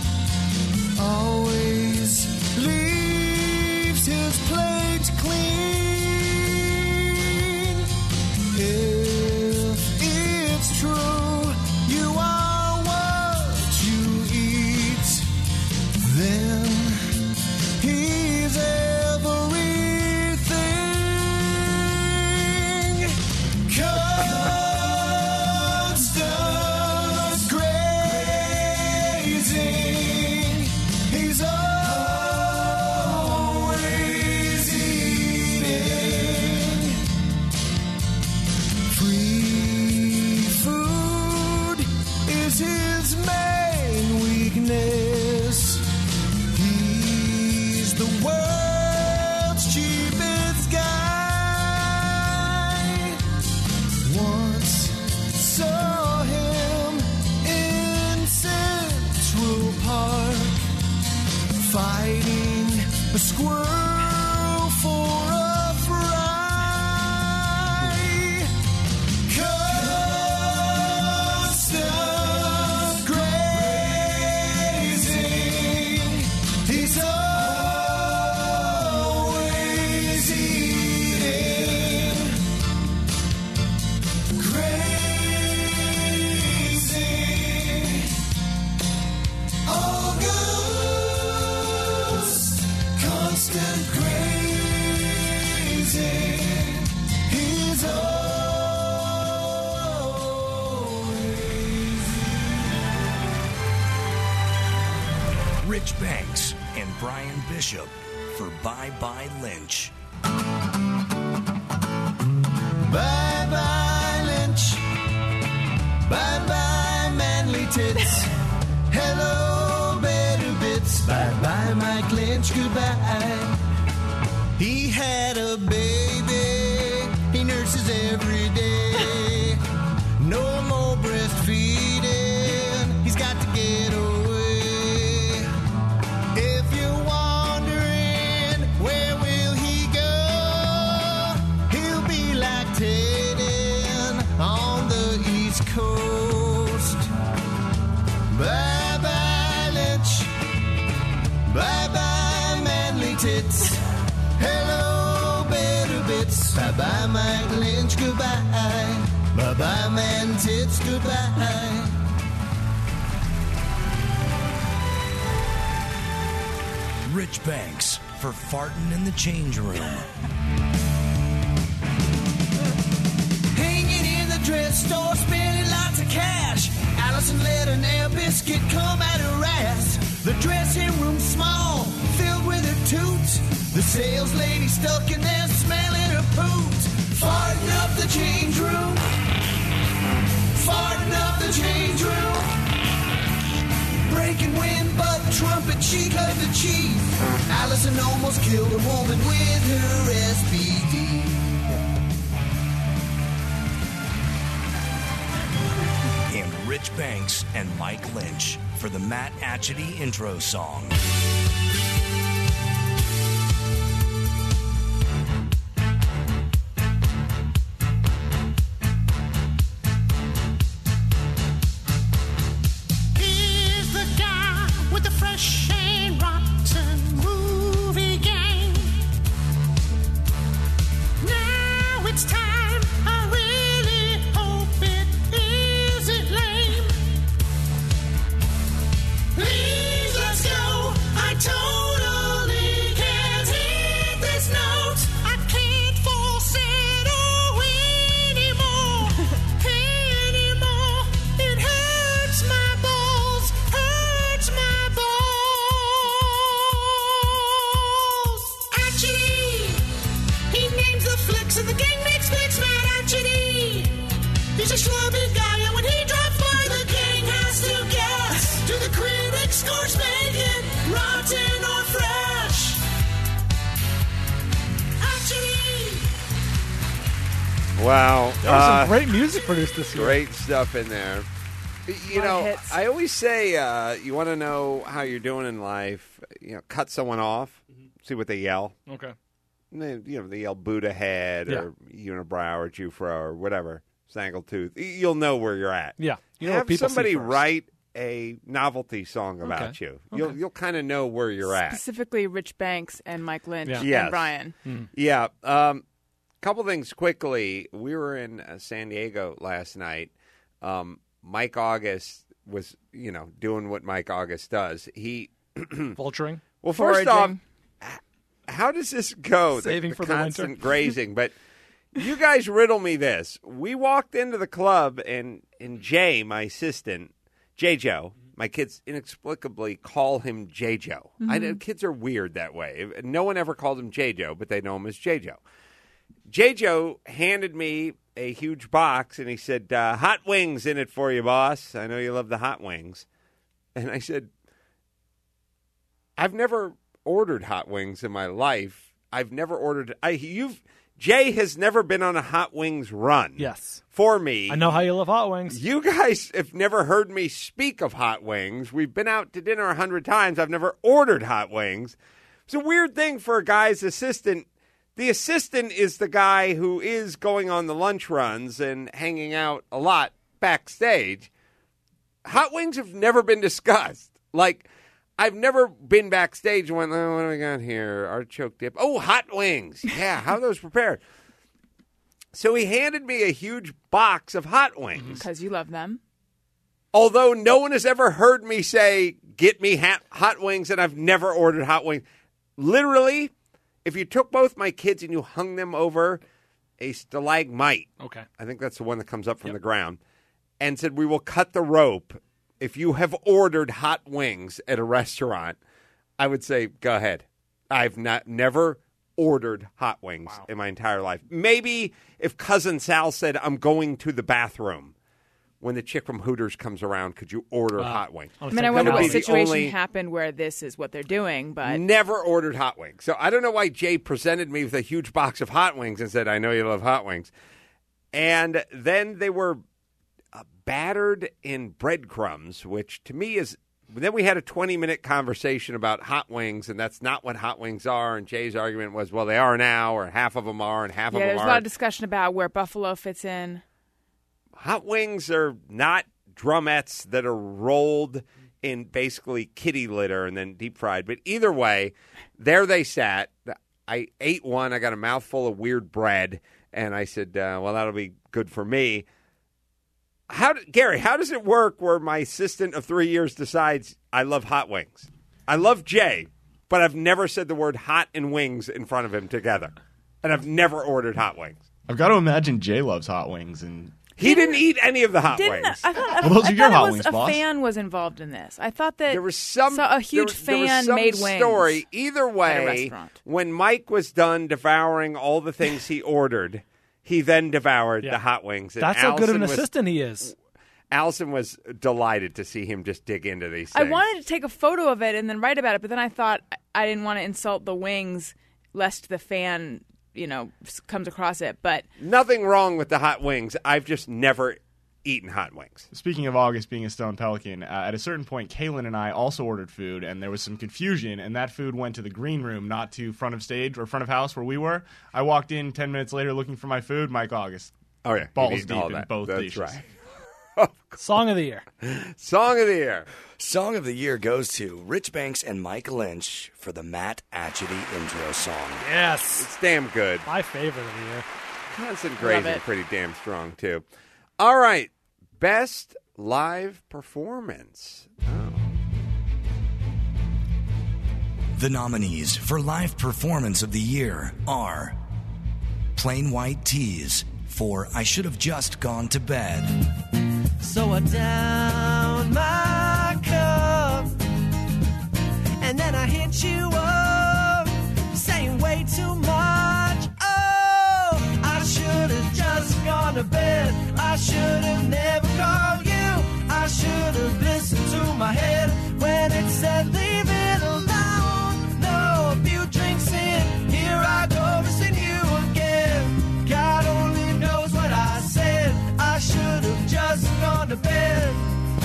always leaves his plate clean. If it's true you are what you eat, then he's everything. Constant grazing, he's always eating. Free food is his main weakness. He's the world's cheapest guy. Once saw him in Central Park fighting a squirrel for a fry. Constant grazing, he's always eating. Grazing, August, constant grazing, he's always. Rich Banks and Brian Bishop for Bye Bye Lynch. Bye bye Lynch, bye bye manly tits, hello better bits, bye bye Mike Lynch, goodbye. He had a baby, he nurses every day, no more breastfeeding, he's got to get coast. Bye-bye, Lynch. Bye-bye, manly tits. Hello, better bits. Bye-bye, Mike Lynch, goodbye. Bye-bye, man tits, goodbye. Rich Banks for farting in the change room. Hanging in the dress store, spending lots of cash. Allison let an air biscuit come out her ass. The dressing room small, filled with her toots. The sales lady stuck in there smelling her poots. Farting up the change room. Farting up the change room. Breaking wind, but trumpet, she cut the cheese. Allison almost killed a woman with her S P D. And Rich Banks and Mike Lynch for the Matt Atchity intro song. He's the guy with the fresh and rotten movie gang. Now it's time. I really hope it isn't lame. Please let's go. I totally can't hit this note. I can't falsetto anymore. Anymore. It hurts my balls. Hurts my balls. Actually, he names the flicks and the gang makes flicks. Matt Archity. He's a schlubby guy, and when he drops by, the gang has to guess. Do the critics scores make it rotten or fresh? Archity. Wow. There was some uh, great music produced this year. Great stuff in there. You Lot of know, hits. I always say uh, you want to know how you're doing in life. You know, cut someone off, see what they yell. Okay. And they, you know, they yell Buddha head Yeah. or unibrow or Jufro or whatever, Snaggletooth. You'll know where you're at. Yeah. You know what Have people see somebody first. write a novelty song about Okay. you. You'll you'll kind of know where you're at. Specifically, Rich Banks and Mike Lynch Yes. and Brian. Yeah. Um, couple things quickly. We were in uh, San Diego last night. Um, Mike August was, you know, doing what Mike August does. He vulturing. Well, first off, Foraging. h- how does this go? Saving the, for the winter. constant grazing, but you guys riddle me this. We walked into the club, and and Jay, my assistant, J Joe. My kids inexplicably call him J Joe. I know Mhm. kids are weird that way. No one ever called him J Joe, but they know him as J Joe. J Joe handed me a huge box, and he said, uh, hot wings in it for you, boss. I know you love the hot wings. And I said, I've never ordered hot wings in my life. I've never ordered. I you've Jay has never been on a hot wings run. Yes. For me. I know how you love hot wings. You guys have never heard me speak of hot wings. We've been out to dinner a hundred times. I've never ordered hot wings. It's a weird thing for a guy's assistant. The assistant is the guy who is going on the lunch runs and hanging out a lot backstage. Hot wings have never been discussed. Like, I've never been backstage and went, oh, what do we got here? Artichoke dip. Oh, hot wings. Yeah, how are those prepared? So he handed me a huge box of hot wings. Because you love them. Although no one has ever heard me say, get me hot, hot wings, and I've never ordered hot wings. Literally, if you took both my kids and you hung them over a stalagmite, Okay. I think that's the one that comes up from the ground, and said, we will cut the rope if you have ordered hot wings at a restaurant, I would say, go ahead. I've not never ordered hot wings in my entire life. Maybe if Cousin Sal said, I'm going to the bathroom, when the chick from Hooters comes around, could you order Uh, hot wings? I mean, I That wonder would what be the situation only- happened where this is what they're doing, but Never ordered hot wings. So I don't know why Jay presented me with a huge box of hot wings and said, I know you love hot wings. And then they were uh, battered in breadcrumbs, which to me is. Then we had a twenty-minute conversation about hot wings, and that's not what hot wings are. And Jay's argument was, well, they are now, or half of them are, and half yeah, of them there's a aren't. lot of discussion about where buffalo fits in. hot wings are not drumettes that are rolled in basically kitty litter and then deep fried. But either way, there they sat. I ate one. I got a mouthful of weird bread, and I said, uh, well, that'll be good for me. How, Gary, how does it work where my assistant of three years decides I love hot wings? I love Jay, but I've never said the word hot and wings in front of him together. And I've never ordered hot wings. I've got to imagine Jay loves hot wings. And He didn't eat any of the hot Didn't wings. I thought, Well, those I are your thought hot it was wings, a boss. fan was involved in this. I thought that There was some so a huge there, there fan was some made wings. story. Either at a way, restaurant. when Mike was done devouring all the things he ordered, he then devoured Yeah. the hot wings. And That's how good of an Allison was- assistant he is. Allison was delighted to see him just dig into these I things. wanted to take a photo of it and then write about it, but then I thought I didn't want to insult the wings lest the fan, you know, s- comes across it. But Nothing wrong with the hot wings. I've just never eaten hot wings. Speaking of August being a Stone Pelican, uh, at a certain point, Kaylin and I also ordered food, and there was some confusion, and that food went to the green room, not to front of stage or front of house where we were. I walked in ten minutes later looking for my food. Mike August. Oh, yeah. Balls You've eaten deep all in that. both That's dishes. right. Song of the year. Song of the year. Song of the year goes to Rich Banks and Mike Lynch for the Matt Atchity intro song. Yes. It's damn good. My favorite of the year. Constant Love Grazing, it. pretty damn strong, too. All right. Best live performance. Oh. The nominees for Live Performance of the Year are Plain White Tees for I Should Have Just Gone to Bed. So I down my cup, and then I hit you up, saying way too much. Oh, I should have just gone to bed. I should have never called you. I should have listened to my head when it said leave it alone. No, a few drinks in, here I go missing you again. God only knows what I said. I should have just gone to bed.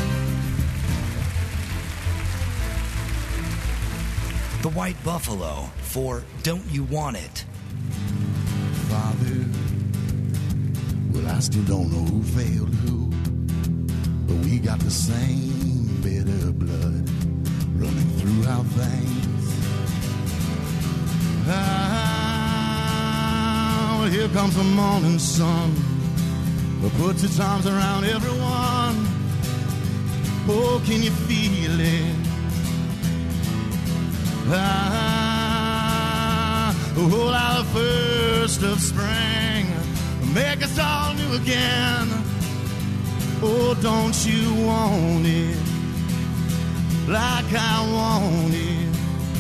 The White Buffalo for Don't You Want It. Father, well, I still don't know who failed who, but we got the same bitter blood running through our veins. Ah, well, here comes the morning sun, but puts its arms around everyone. Oh, can you feel it? Ah, oh, our first of spring, make us all new again. Oh, don't you want it like I want it?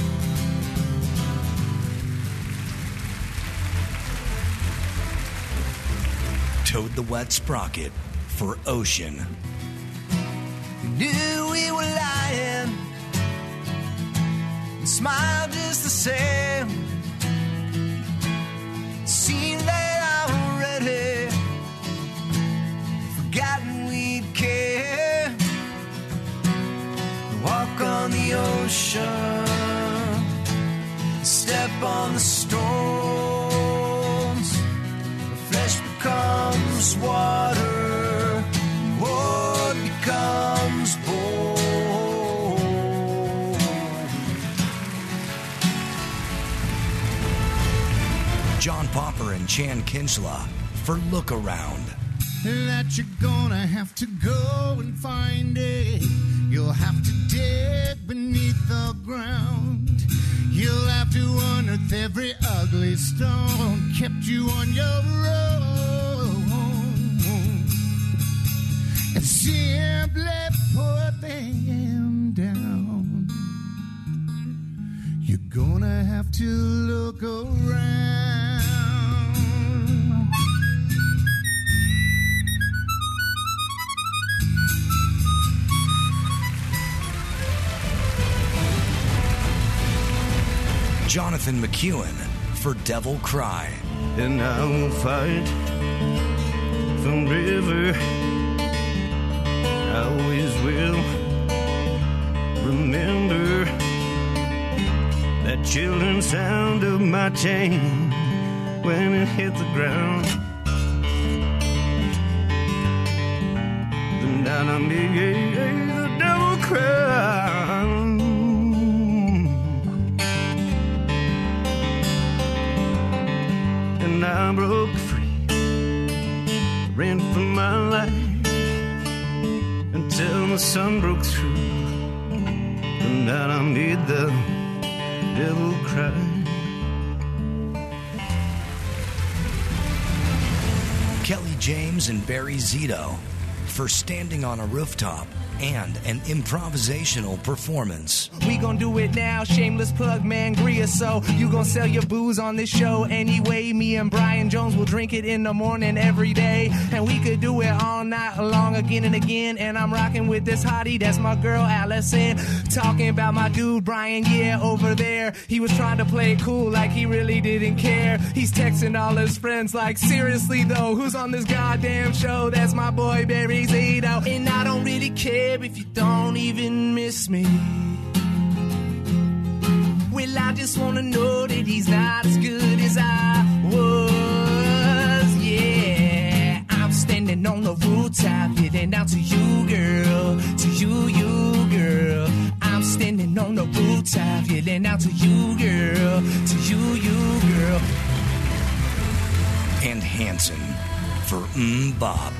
Toad the Wet Sprocket for Ocean. Knew we were lying, smiled just the same. Seemed that already forgotten we'd care. Walk on the ocean, step on the storms. Flesh becomes water, wood becomes bone. John Popper and Chan Kinchla for Look Around. That you're gonna have to go and find it. You'll have to dig beneath the ground. You'll have to unearth every ugly stone kept you on your road, and simply put them down. You're gonna have to look around. Jonathan McEwen for Devil Cry. And I will fight from river. I always will remember that chilling sound of my chain when it hit the ground. that I made the devil cry. And I broke free, ran for my life until the sun broke through. And that I made the devil cry. Kelly James and Barry Zito for Standing on a Rooftop and an improvisational performance. We gon' do it now, shameless plug, Mangria. So you gon' sell your booze on this show anyway. Me and Brian Jones will drink it in the morning every day, and we could do it all night long again and again. And I'm rocking with this hottie, that's my girl Allison. Talking about my dude Brian, yeah, over there. He was trying to play it cool like he really didn't care. He's texting all his friends like, seriously though, who's on this goddamn show? That's my boy Barry Zito. And I don't really care if you don't even miss me. Well, I just wanna know that he's not as good as I was. Yeah, I'm standing on the rooftop, heading out to you, girl. To you, you, girl. I'm standing on the rooftop, heading out to you, girl. To you, you, girl. And Hanson for Mm Bob.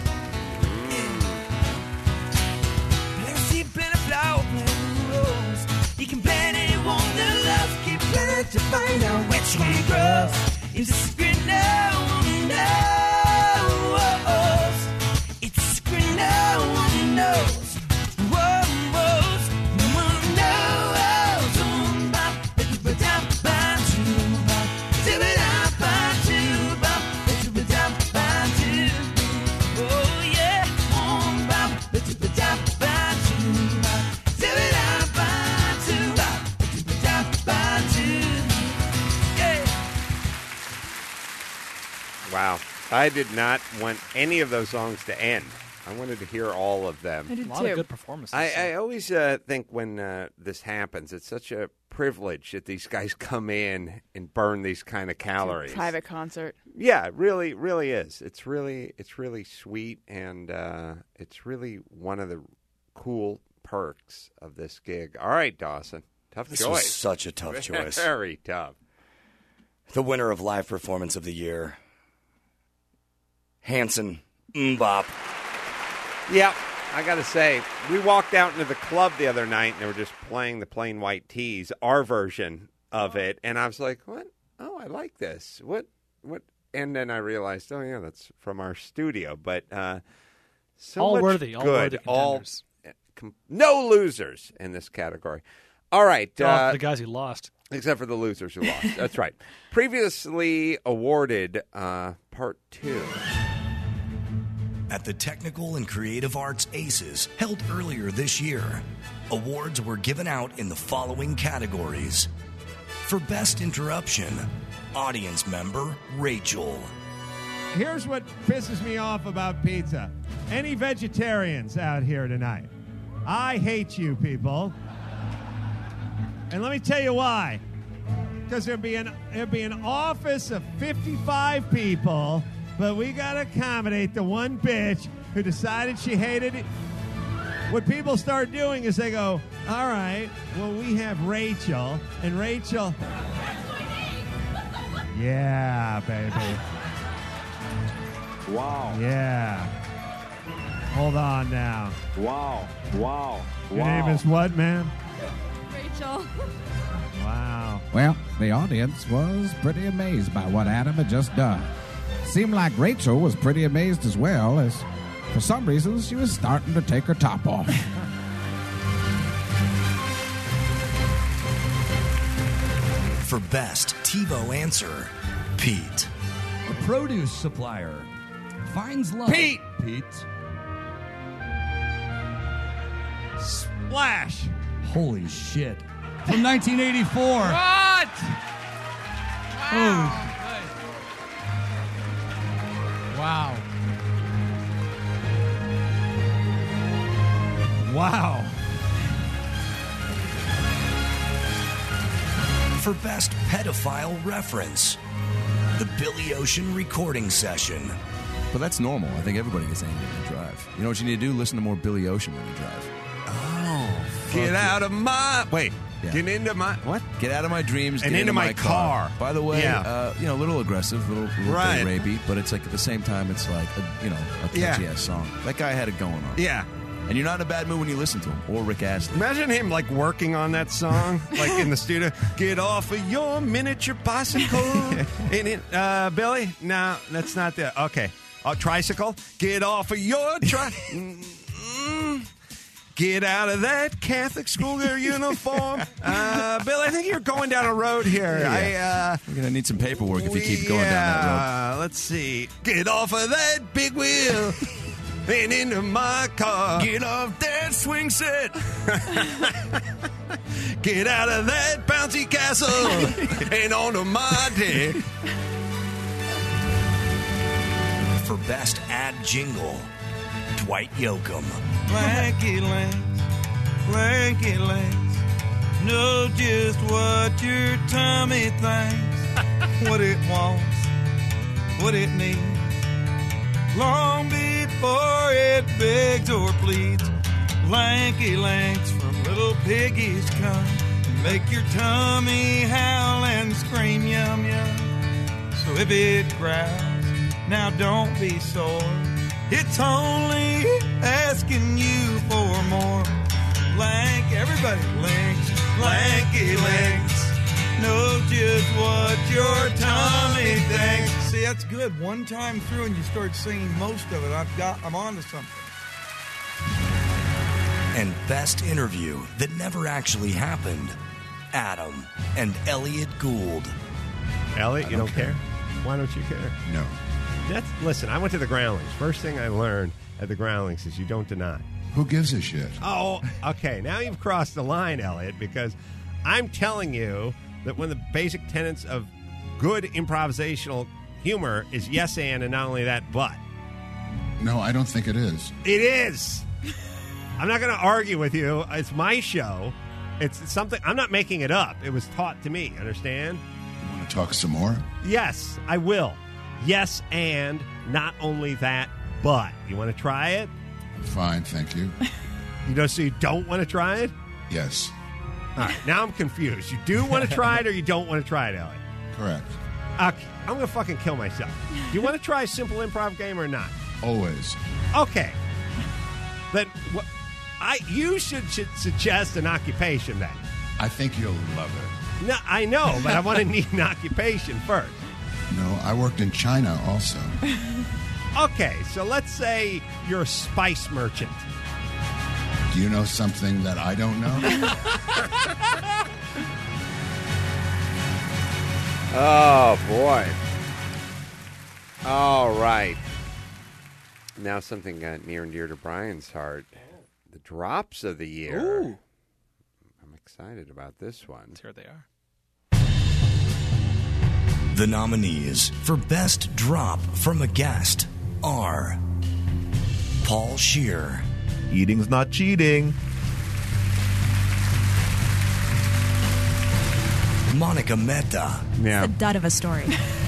You can plan it, it won't love. Keep planning to find out which one grows. It's a secret no one knows. It's a secret no one knows. Whoa, whoa, no one knows. Um, bop, ba da ba doo bop, da ba da ba doo bop, da ba da ba doo. Oh yeah, um, bop, ba da ba ba doo bop, da ba da ba. Wow. I did not want any of those songs to end. I wanted to hear all of them. I did A lot too. of good performances. I, I always uh, think when uh, this happens, it's such a privilege that these guys come in and burn these kind of calories. Private concert. Yeah, it really, really is. It's really, it's really sweet, and uh, it's really one of the cool perks of this gig. All right, Dawson. Tough This choice. was such a tough choice. Very tough. The winner of Live Performance of the Year, Hanson Mbop. Yeah, I got to say, we walked out into the club the other night, and they were just playing the Plain White Tees, our version of it, and I was like, what? Oh, I like this. What? What? And then I realized, oh, yeah, that's from our studio. But uh, so All much worthy, all good. worthy all contenders. com- No losers in this category. All right. They're all Uh, the guys who lost. Except for the losers who lost. That's right. Previously awarded, uh, part two. At the Technical and Creative Arts Aces, held earlier this year, awards were given out in the following categories. For Best Interruption, Audience Member Rachel. Here's what pisses me off about pizza. Any vegetarians out here tonight? I hate you people. And let me tell you why. Because there'd be an there'd be an office of fifty-five people, but we gotta accommodate the one bitch who decided she hated it. What people start doing is they go, all right, well, we have Rachel, and Rachel. Yeah, baby. Wow. Yeah. Hold on now. Wow. Wow. Your wow. name is what, ma'am? Rachel. Wow. Well, the audience was pretty amazed by what Adam had just done. Seemed like Rachel was pretty amazed as well, as for some reason she was starting to take her top off. For Best TiVo Answer, Pete. A produce supplier finds love. Pete! Pete. Splash! Holy shit. From nineteen eighty-four. What? Wow. Wow. Wow. For Best Pedophile Reference, The Billy Ocean Recording Session. But that's normal. I think everybody gets angry when they drive. You know what you need to do? Listen to more Billy Ocean when you drive. Oh, Get out of my wait. Yeah. Get into my what? Get out of my dreams. And get into into my my car. car. By the way, Yeah. uh, you know, a little aggressive, a little, little Right. bit rapey, but it's like at the same time, it's like a, you know, a catchy Yeah. ass song. That guy had it going on. Yeah. And you're not in a bad mood when you listen to him, or Rick Astley. Imagine him like working on that song, like in the studio. Get off of your miniature bicycle. and it, uh, Billy, no, that's not the okay. Uh, tricycle. Get off of your tri. Mm, Get out of that Catholic schoolgirl uniform, uh, Billy. I think you're going down a road here. Yeah. I. Uh, We're gonna need some paperwork if you keep going yeah, down that road. Let's see. Get off of that big wheel and into my car. Get off that swing set. Get out of that bouncy castle and onto my dick. For best ad jingle, Dwight Yoakam. Blanky legs, blanky legs, know just what your tummy thinks, what it wants, what it needs. Long before it begs or pleads, lanky legs from little piggies come and make your tummy howl and scream yum yum. So if it growls, now don't be sore. It's only asking you for more. Lank, everybody, links, lanky legs. Know just what your tummy thinks. See, that's good. One time through, and you start singing most of it. I've got. I'm on to something. And best interview that never actually happened, Adam and Elliot Gould. Elliot, you don't, care? Why don't you care? No. That's listen. I went to the Groundlings. First thing I learned at the Groundlings is you don't deny. Who gives a shit? Oh, okay. Now you've crossed the line, Elliot, because I'm telling you that one of the basic tenets of good improvisational humor is yes and, and not only that, but. No, I don't think it is. It is. I'm not going to argue with you. It's my show. It's something. I'm not making it up. It was taught to me. Understand? You want to talk some more? Yes, I will. Yes, and not only that, but. You want to try it? Fine, thank you. You know, so you don't want to try it? Yes. All right, now I'm confused. You do want to try it or you don't want to try it, Elliot? Correct. Okay, I'm going to fucking kill myself. Do you want to try a simple improv game or not? Always. Okay. Then what, I you should, should suggest an occupation then. I think you'll love it. No, I know, but I want to need an occupation first. No, I worked in China also. Okay, so let's say you're a spice merchant. Do you know something that I don't know? Oh, boy. All right. Now something uh, near and dear to Brian's heart. The drops of the year. Ooh. I'm excited about this one. Here they are. The nominees for Best Drop from a Guest are Paul Scheer. Eating's not cheating. Monica Mehta. Yeah. A dud of a story.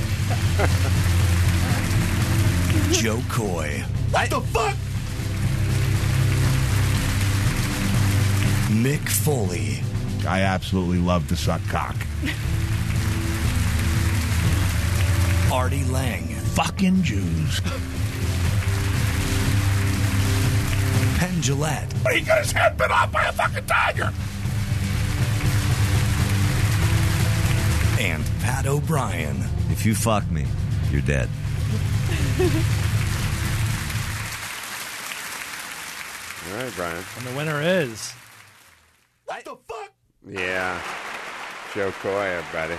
Joe Coy. What the fuck? Mick Foley. I absolutely love to suck cock. Artie Lang. Fucking Jews. Penn Jillette. But he got his head bit off by a fucking tiger. And Pat O'Brien. If you fuck me, you're dead. All right, Brian. And the winner is... What the fuck? Yeah. Joe Coy, everybody.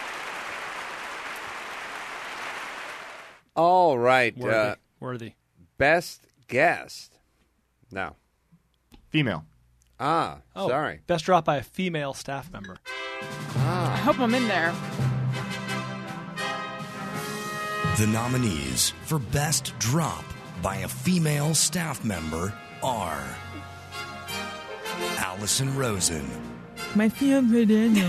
All right. Worthy. Uh, Worthy. Best guest. No. Female. Ah, Oh, sorry. Best drop by a female staff member. I hope I'm in there. The nominees for Best Drop by a female staff member are Allison Rosen, My fiance Daniel.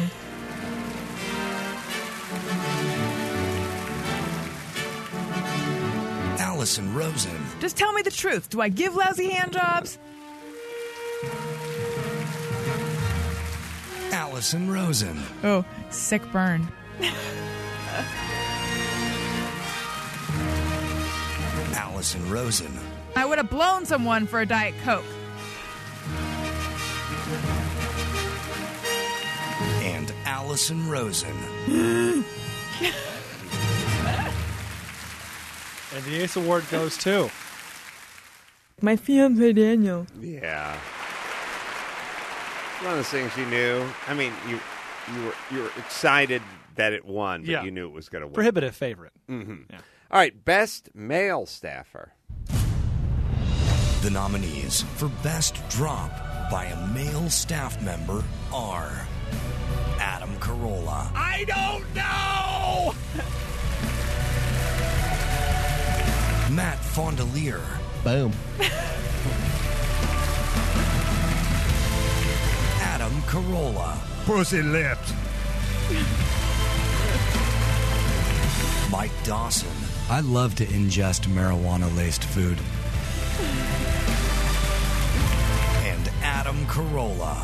Allison Rosen. Just tell me the truth. Do I give lousy hand jobs? Allison Rosen. Oh, sick burn. Allison Rosen. I would have blown someone for a Diet Coke. And Allison Rosen. And the Ace Award goes to my fiance Daniel. Yeah. One of those things you knew. I mean, you you were you were excited that it won, but Yeah. you knew it was going to win. prohibitive favorite. Mm-hmm. Yeah. All right, best male staffer. The nominees for Best Drop by a male staff member are Adam Carolla. I don't know! Matt Fondelier. Boom. Adam Carolla. Pussy lips. Mike Dawson. I love to ingest marijuana-laced food. And Adam Carolla.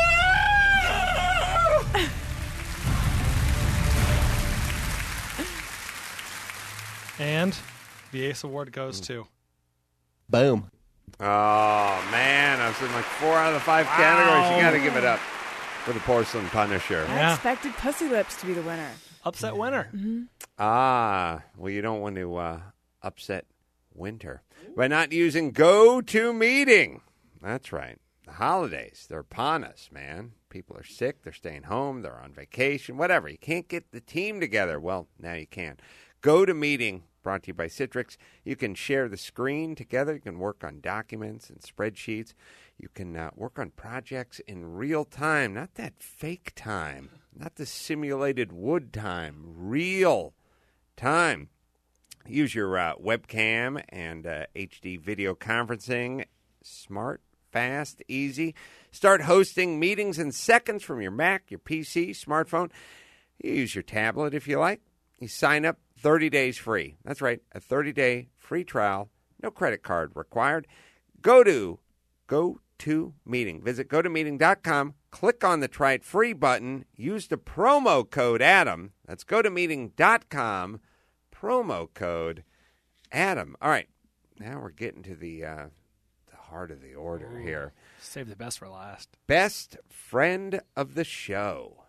And the Ace Award goes to Boom. Oh, man. I was in like four out of the five categories. You got to give it up for the Porcelain Punisher. I expected Pussy Lips to be the winner. Upset winner. Mm-hmm. Ah, well, you don't want to uh, upset Winter by not using GoToMeeting. That's right. The holidays, they're upon us, man. People are sick. They're staying home. They're on vacation, whatever. You can't get the team together. Well, now you can. GoToMeeting, brought to you by Citrix. You can share the screen together. You can work on documents and spreadsheets. You can uh, work on projects in real time, not that fake time, not the simulated wood time, real time. Use your uh, webcam and uh, H D video conferencing. Smart, fast, easy. Start hosting meetings in seconds from your Mac, your P C, smartphone. You use your tablet if you like. You sign up thirty days free. That's right, a thirty-day free trial. No credit card required. Go to GoToMeeting. Visit go to meeting dot com. Click on the Try It Free button. Use the promo code Adam. That's go to meeting dot com. Promo code Adam. All right, now we're getting to the uh, the heart of the order here. Save the best for last. Best friend of the show.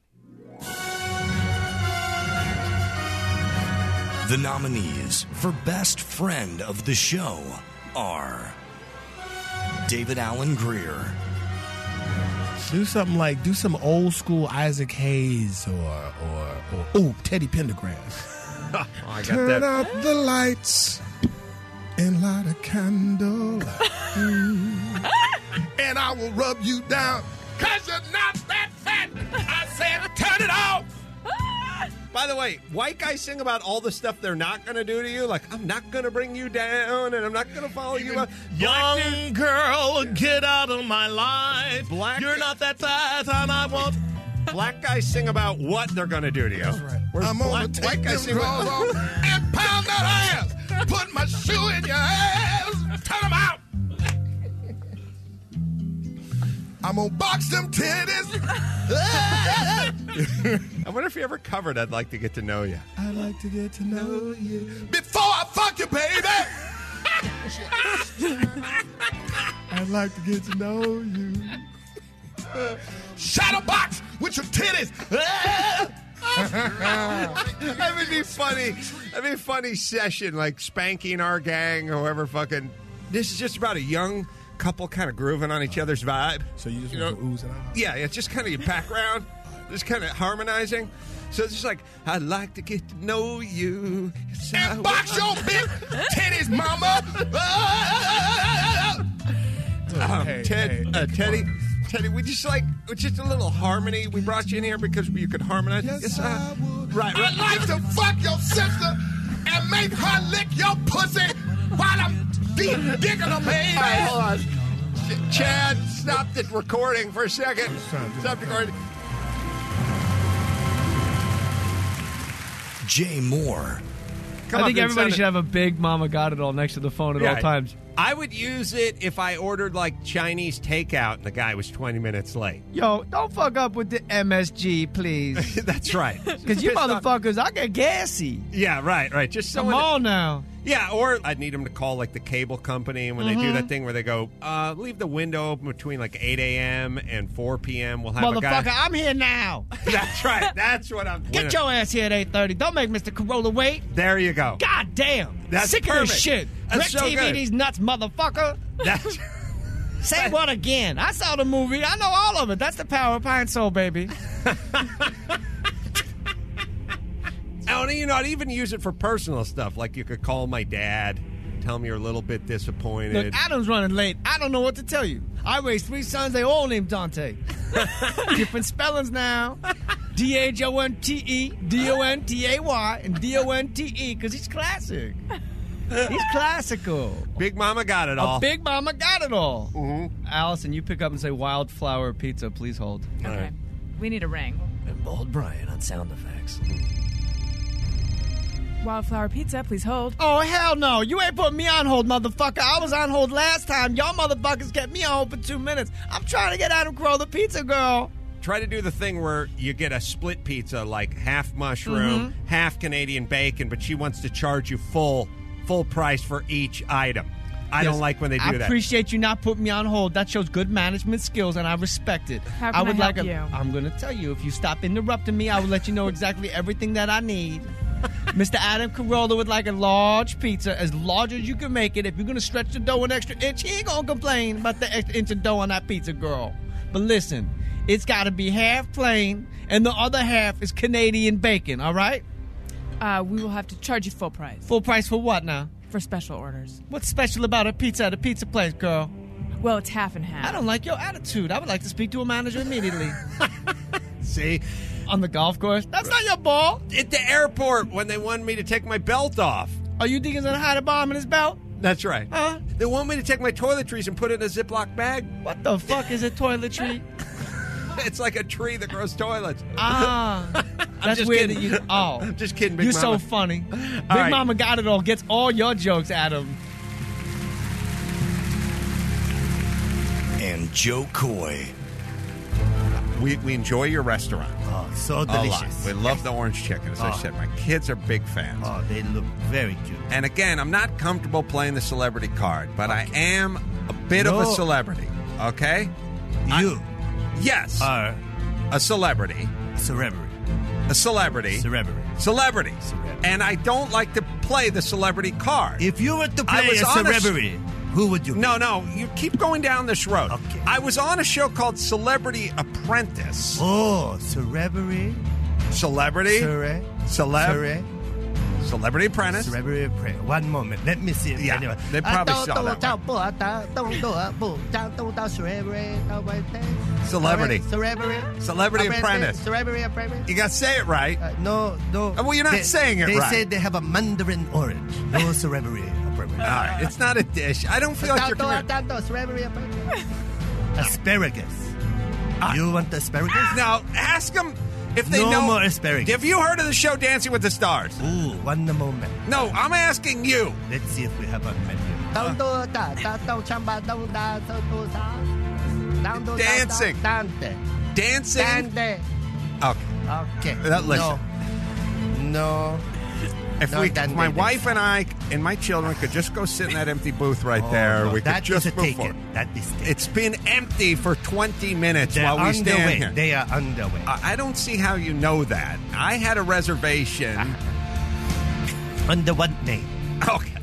The nominees for Best Friend of the Show are David Allen Greer. Do something like, do some old school Isaac Hayes or, or, or oh, Teddy Pendergrass. Oh, I got Turn that. out the lights and light a candle. Mm. And I will rub you down. Cause you're not that fat. I said turn it off. By the way, white guys sing about all the stuff they're not going to do to you. Like, I'm not going to bring you down, and I'm not going to follow you up. Young girl, get out of my life. Black You're not that fat, and I want. Black guys sing about what they're going to do to you. That's right. Whereas I'm black, gonna take white guys them sing about drawers off and pound that ass. Put my shoe in your ass. Turn them out. I'm gonna box them titties. I wonder if you ever covered I'd Like to Get to Know You. I'd like to get to know you before I fuck you, baby. I'd like to get to know you. Shadow box with your titties. That would be funny. That'd be a funny session, like spanking our gang, whoever fucking. This is just about a young couple kind of grooving on each other's vibe. So you just you want know? to ooze it out? Yeah, it's just kind of your background, just kind of harmonizing. So it's just like, I'd like to get to know you. Yes, I And box would. your big titties, mama. Um, Hey, Ted, hey, uh, come Teddy, on. Teddy, we just like with just a little harmony. We brought you in here because you could harmonize. Yes, uh, I would. right, right. I'd like to fuck your sister and make her lick your pussy while I'm deep digging her, baby. All right, hold on. Ch- Chad, stop the recording for a second. Stop the recording. Jay Moore. come I up think and everybody sound- should have a Big Mama Got It All next to the phone at Yeah. all times. I would use it if I ordered like Chinese takeout and the guy was twenty minutes late. Yo, don't fuck up with the M S G, please. That's right. Because you Pissed off. motherfuckers, I get gassy. Yeah, right, right. Just Come someone on now. Yeah, or I'd need them to call like the cable company, and when they do Mhm. that thing where they go, uh, leave the window open between like eight a.m. and four p.m. We'll have a Motherfucker, guy. I'm here now. That's right. That's what I'm. Get your ass here at eight thirty. Don't make Mister Corolla wait. There you go. God damn. That's Sick of perfect. this shit. That's so DirecTV good. these nuts, motherfucker. That's. Say what again? I saw the movie. I know all of it. That's the power of Pine Sol, baby. Oh, you know, I'd even use it for personal stuff. Like you could call my dad, tell him you're a little bit disappointed. Look, Adam's running late. I don't know what to tell you. I raised three sons. They all named Dante. Different spellings now. D H O N T E, D O N T A Y, and D O N T E, because he's classic. He's classical. Big Mama got it all. A Big Mama got it all. Mm-hmm. Allison, you pick up and say Wildflower Pizza. Please hold. Okay. We need a ring. And Bald Brian on sound effects. Wildflower Pizza, please hold. Oh, hell no. You ain't putting me on hold, motherfucker. I was on hold last time. Y'all motherfuckers kept me on hold for two minutes. I'm trying to get Adam Crow the pizza girl. Try to do the thing where you get a split pizza, like half mushroom, Mhm. half Canadian bacon, but she wants to charge you full full price for each item. I Yes, don't like when they do I that. appreciate you not putting me on hold. That shows good management skills, and I respect it. How can would I like help a, you? I'm going to tell you. If you stop interrupting me, I will let you know exactly everything that I need. Mister Adam Carolla would like a large pizza, as large as you can make it. If you're going to stretch the dough an extra inch, he ain't going to complain about the extra inch of dough on that pizza, girl. But listen, it's got to be half plain, and the other half is Canadian bacon, all right? Uh, we will have to charge you full price. Full price for what now? For special orders. What's special about a pizza at a pizza place, girl? Well, it's half and half. I don't like your attitude. I would like to speak to a manager immediately. See? On the golf course? That's not your ball. At the airport when they wanted me to take my belt off. Are you thinking he's going to hide a bomb in his belt? That's right. Huh? They want me to take my toiletries and put it in a Ziploc bag. What the fuck is a toiletry? It's like a tree that grows toilets. Ah. That's just weird kidding. that you... Oh. I'm just kidding, Big You're Mama. so funny. Big right. Mama got it all. Gets all your jokes, Adam. And Joe Coy. We, we enjoy your restaurant. Oh, so A lot. delicious. We love the orange chicken, as I Oh. said. My kids are big fans. Oh, they look very cute. And again, I'm not comfortable playing the celebrity card, but I am a bit of a No. celebrity, okay? You Yes. are a celebrity. celebrity. A celebrity. Celebrity. Celebrity. And I don't like to play the celebrity card. If you were to I play was a on a sh- celebrity, who would you be? No, no, you keep going down this road. Okay. I was on a show called Celebrity Apprentice. Oh, celebrity. Celebrity? Cere- Celeb? cere- Celebrity Apprentice? Celebrity apprentice. One moment. Let me see it. Yeah, Anyway. they probably saw that Celebrity. Celebrity. Celebrity Apprentice. Celebrity apprentice. You got to say it right. Uh, no, no. Well, you're not They- saying it they right. said they have a mandarin orange. No celebrity apprentice. All right, it's not a dish. I don't feel like you're coming. Celebrity apprentice. Asparagus. You want asparagus? Now, ask them if they No know. more asparagus. Have you heard of the show Dancing with the Stars? Ooh, one moment. No, I'm asking you. Let's see if we have a menu. Dancing. Dancing. Okay. Okay. That, listen. No. No. If, No, we, then if my they- wife and I and my children could just go sit in that empty booth right Oh, there, no, we could that just is a move taken. forward. That is taken. It's been empty for twenty minutes They're while we stand underway. here. They are underway. I I don't see how you know that. I had a reservation. Under what name? Okay.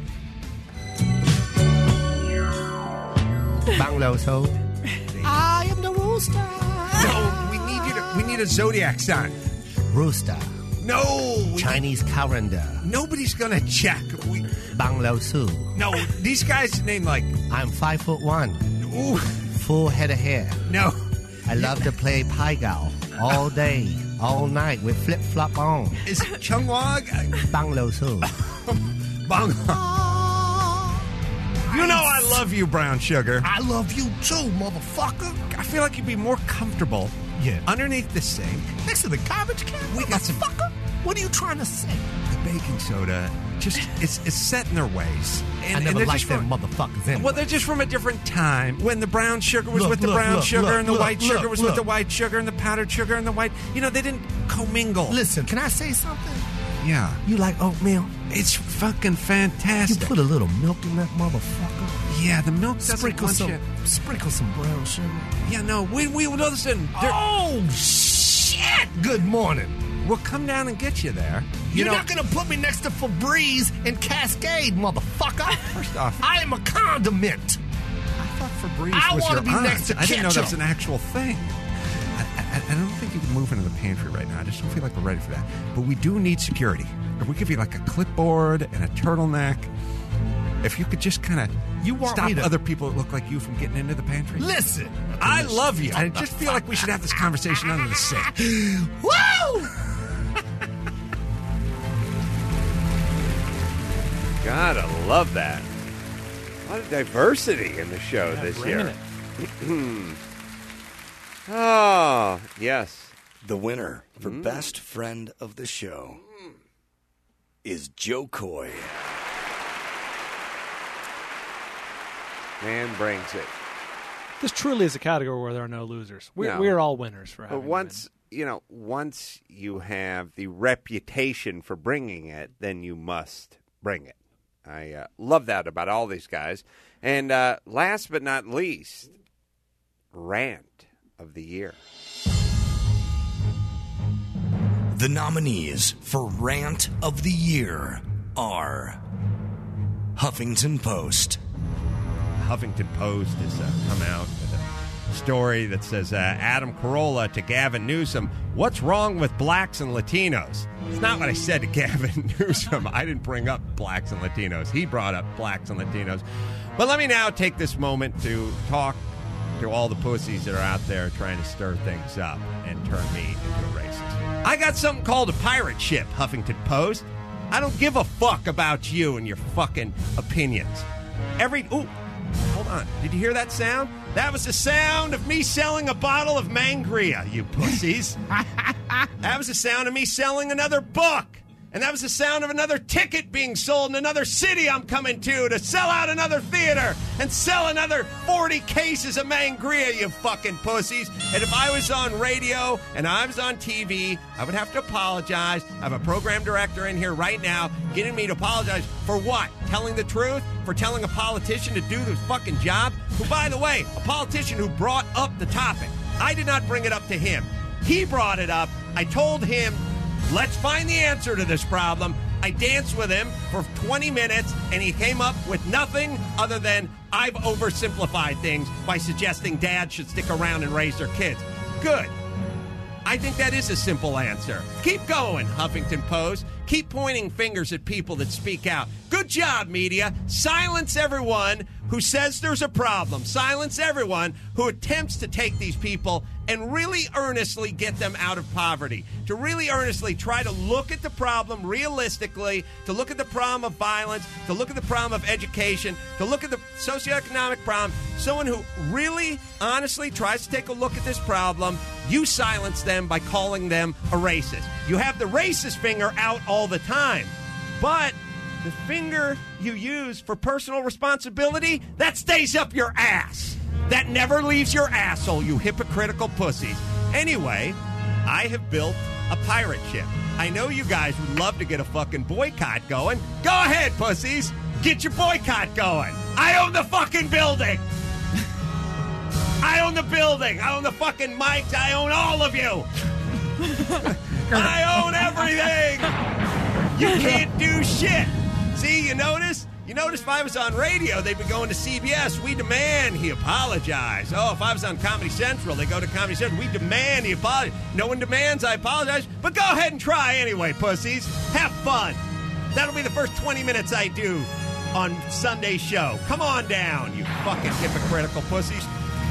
Banglo Soul. I am the rooster. No, we need you to. We need a zodiac sign. Rooster. No, we- Chinese calendar. nobody's gonna check. We, Banglo Su. no, these guys name like. I'm five foot one. Ooh, Full head of hair. no. I love to play Pai Gao all day, all night with flip flop on. Is it Chung Wog? Banglo Su. Bang. You know I love you, Brown Sugar. I love you too, motherfucker. I feel like you'd be more comfortable Yeah. underneath the sink. Next to the garbage can. We got some- motherfucker. What are you trying to say? The baking soda just it's, it's set in their ways. And, I never and they're liked just them from, motherfuckers anyway. Well, they're just from a different time when the brown sugar was Look, with the look, brown look, sugar look, and the look, white sugar look, was look. with the white sugar and the powdered sugar and the white. You know, they didn't commingle. Listen, can I say something? Yeah. You like oatmeal? It's fucking fantastic. You put a little milk in that motherfucker. Yeah, the milk doesn't Sprinkle want some, you. sprinkle some brown sugar. Yeah, no, we we listen. there- Oh shit! Good morning. We'll come down and get you there. You You're know, not gonna put me next to Febreze and Cascade, motherfucker. First off, I am a condiment. I thought Febreze I was wanna your be aunt. next to I didn't know that was ketchup. an actual thing. I, I, I don't think you can move into the pantry right now. I just don't feel like we're ready for that. But we do need security. If we give you like a clipboard and a turtleneck, if you could just kind of You want stop me to- other people that look like you from getting into the pantry. Listen. I love you. I just feel like we should have this conversation under the sink. Woo! Gotta love that. A lot of diversity in the show Yeah, this bringing year. Oh, yes. The winner for Best Friend of the Show is Joe Coy. Man brings it. This truly is a category where there are no losers. We're, No. we're all winners for But having once you know, once you have the reputation for bringing it, then you must bring it. I uh, love that about all these guys. And uh, last but not least, rant of the year. The nominees for Rant of the Year are Huffington Post. Huffington Post has uh, come out with a story that says uh, Adam Carolla to Gavin Newsom, what's wrong with blacks and Latinos? It's not what I said to Gavin Newsom. I didn't bring up blacks and Latinos. He brought up blacks and Latinos. But let me now take this moment to talk to all the pussies that are out there trying to stir things up and turn me into a racist. I got something called a pirate ship, Huffington Post. I don't give a fuck about you and your fucking opinions. Every... Ooh. Hold on. Did you hear that sound? That was the sound of me selling a bottle of Mangria, you pussies. That was the sound of me selling another book. And that was the sound of another ticket being sold in another city I'm coming to to sell out another theater and sell another forty cases of Mangria, you fucking pussies. And if I was on radio and I was on T V, I would have to apologize. I have a program director in here right now getting me to apologize for what? Telling the truth? For telling a politician to do this fucking job? Who, by the way, a politician who brought up the topic. I did not bring it up to him. He brought it up. I told him, let's find the answer to this problem. I danced with him for twenty minutes, and he came up with nothing other than I've oversimplified things by suggesting dads should stick around and raise their kids. Good. I think that is a simple answer. Keep going, Huffington Post. Keep pointing fingers at people that speak out. Good job, media. Silence everyone who says there's a problem. Silence everyone who attempts to take these people and really earnestly get them out of poverty. To really earnestly try to look at the problem realistically, to look at the problem of violence, to look at the problem of education, to look at the socioeconomic problem. Someone who really, honestly tries to take a look at this problem, you silence them by calling them a racist. You have the racist finger out all the time. But the finger you use for personal responsibility, that stays up your ass. That never leaves your asshole, you hypocritical pussies. Anyway, I have built a pirate ship. I know you guys would love to get a fucking boycott going. Go ahead, pussies. Get your boycott going. I own the fucking building. I own the building. I own the fucking mics. I own all of you. I own everything. You can't do shit. See, you notice? You notice if I was on radio, they'd be going to C B S. We demand he apologize. Oh, if I was on Comedy Central, they go to Comedy Central. We demand he apologize. No one demands I apologize, but go ahead and try anyway, pussies. Have fun. That'll be the first twenty minutes I do on Sunday's show. Come on down, you fucking hypocritical pussies.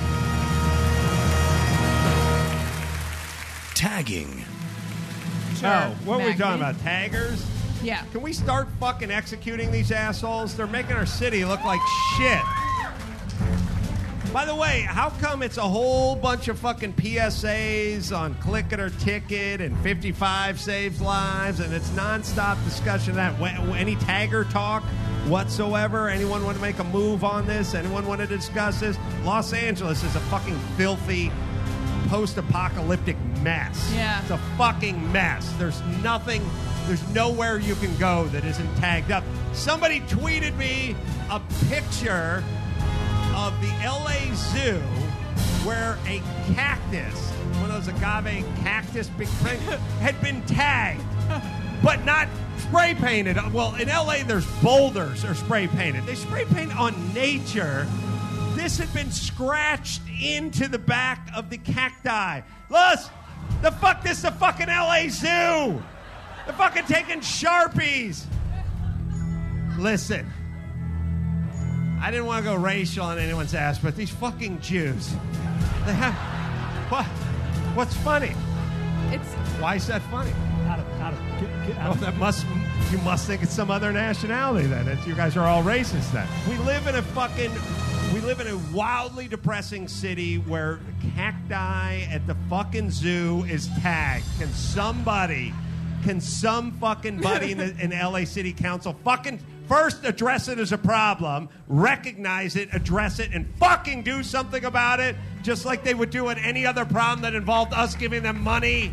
Tagging. Oh, what are we Maggie. talking about? Taggers? Yeah. Can we start fucking executing these assholes? They're making our city look like shit. By the way, how come it's a whole bunch of fucking P S As on Click It or Ticket and fifty-five Saves Lives, and it's nonstop discussion of that? Wh- Any tagger talk whatsoever? Anyone want to make a move on this? Anyone want to discuss this? Los Angeles is a fucking filthy post-apocalyptic mess. Yeah. It's a fucking mess. There's nothing, there's nowhere you can go that isn't tagged up. Somebody tweeted me a picture of the L A Zoo where a cactus, one of those agave cactus big thing, had been tagged, but not spray painted. Well, in L A there's boulders are spray painted. They spray paint on nature. This had been scratched into the back of the cacti. Luz, the fuck this is the fucking L A Zoo. They're fucking taking Sharpies. Listen. I didn't want to go racial on anyone's ass, but these fucking Jews, they have, what? What's funny? It's Why is that funny? Out of, out of, get, get out Well, of that must, you must think it's some other nationality then. It's, you guys are all racist then. We live in a fucking, we live in a wildly depressing city where cacti at the fucking zoo is tagged. Can somebody, can some fucking buddy in the in L A City Council fucking first address it as a problem, recognize it, address it, and fucking do something about it, just like they would do at any other problem that involved us giving them money?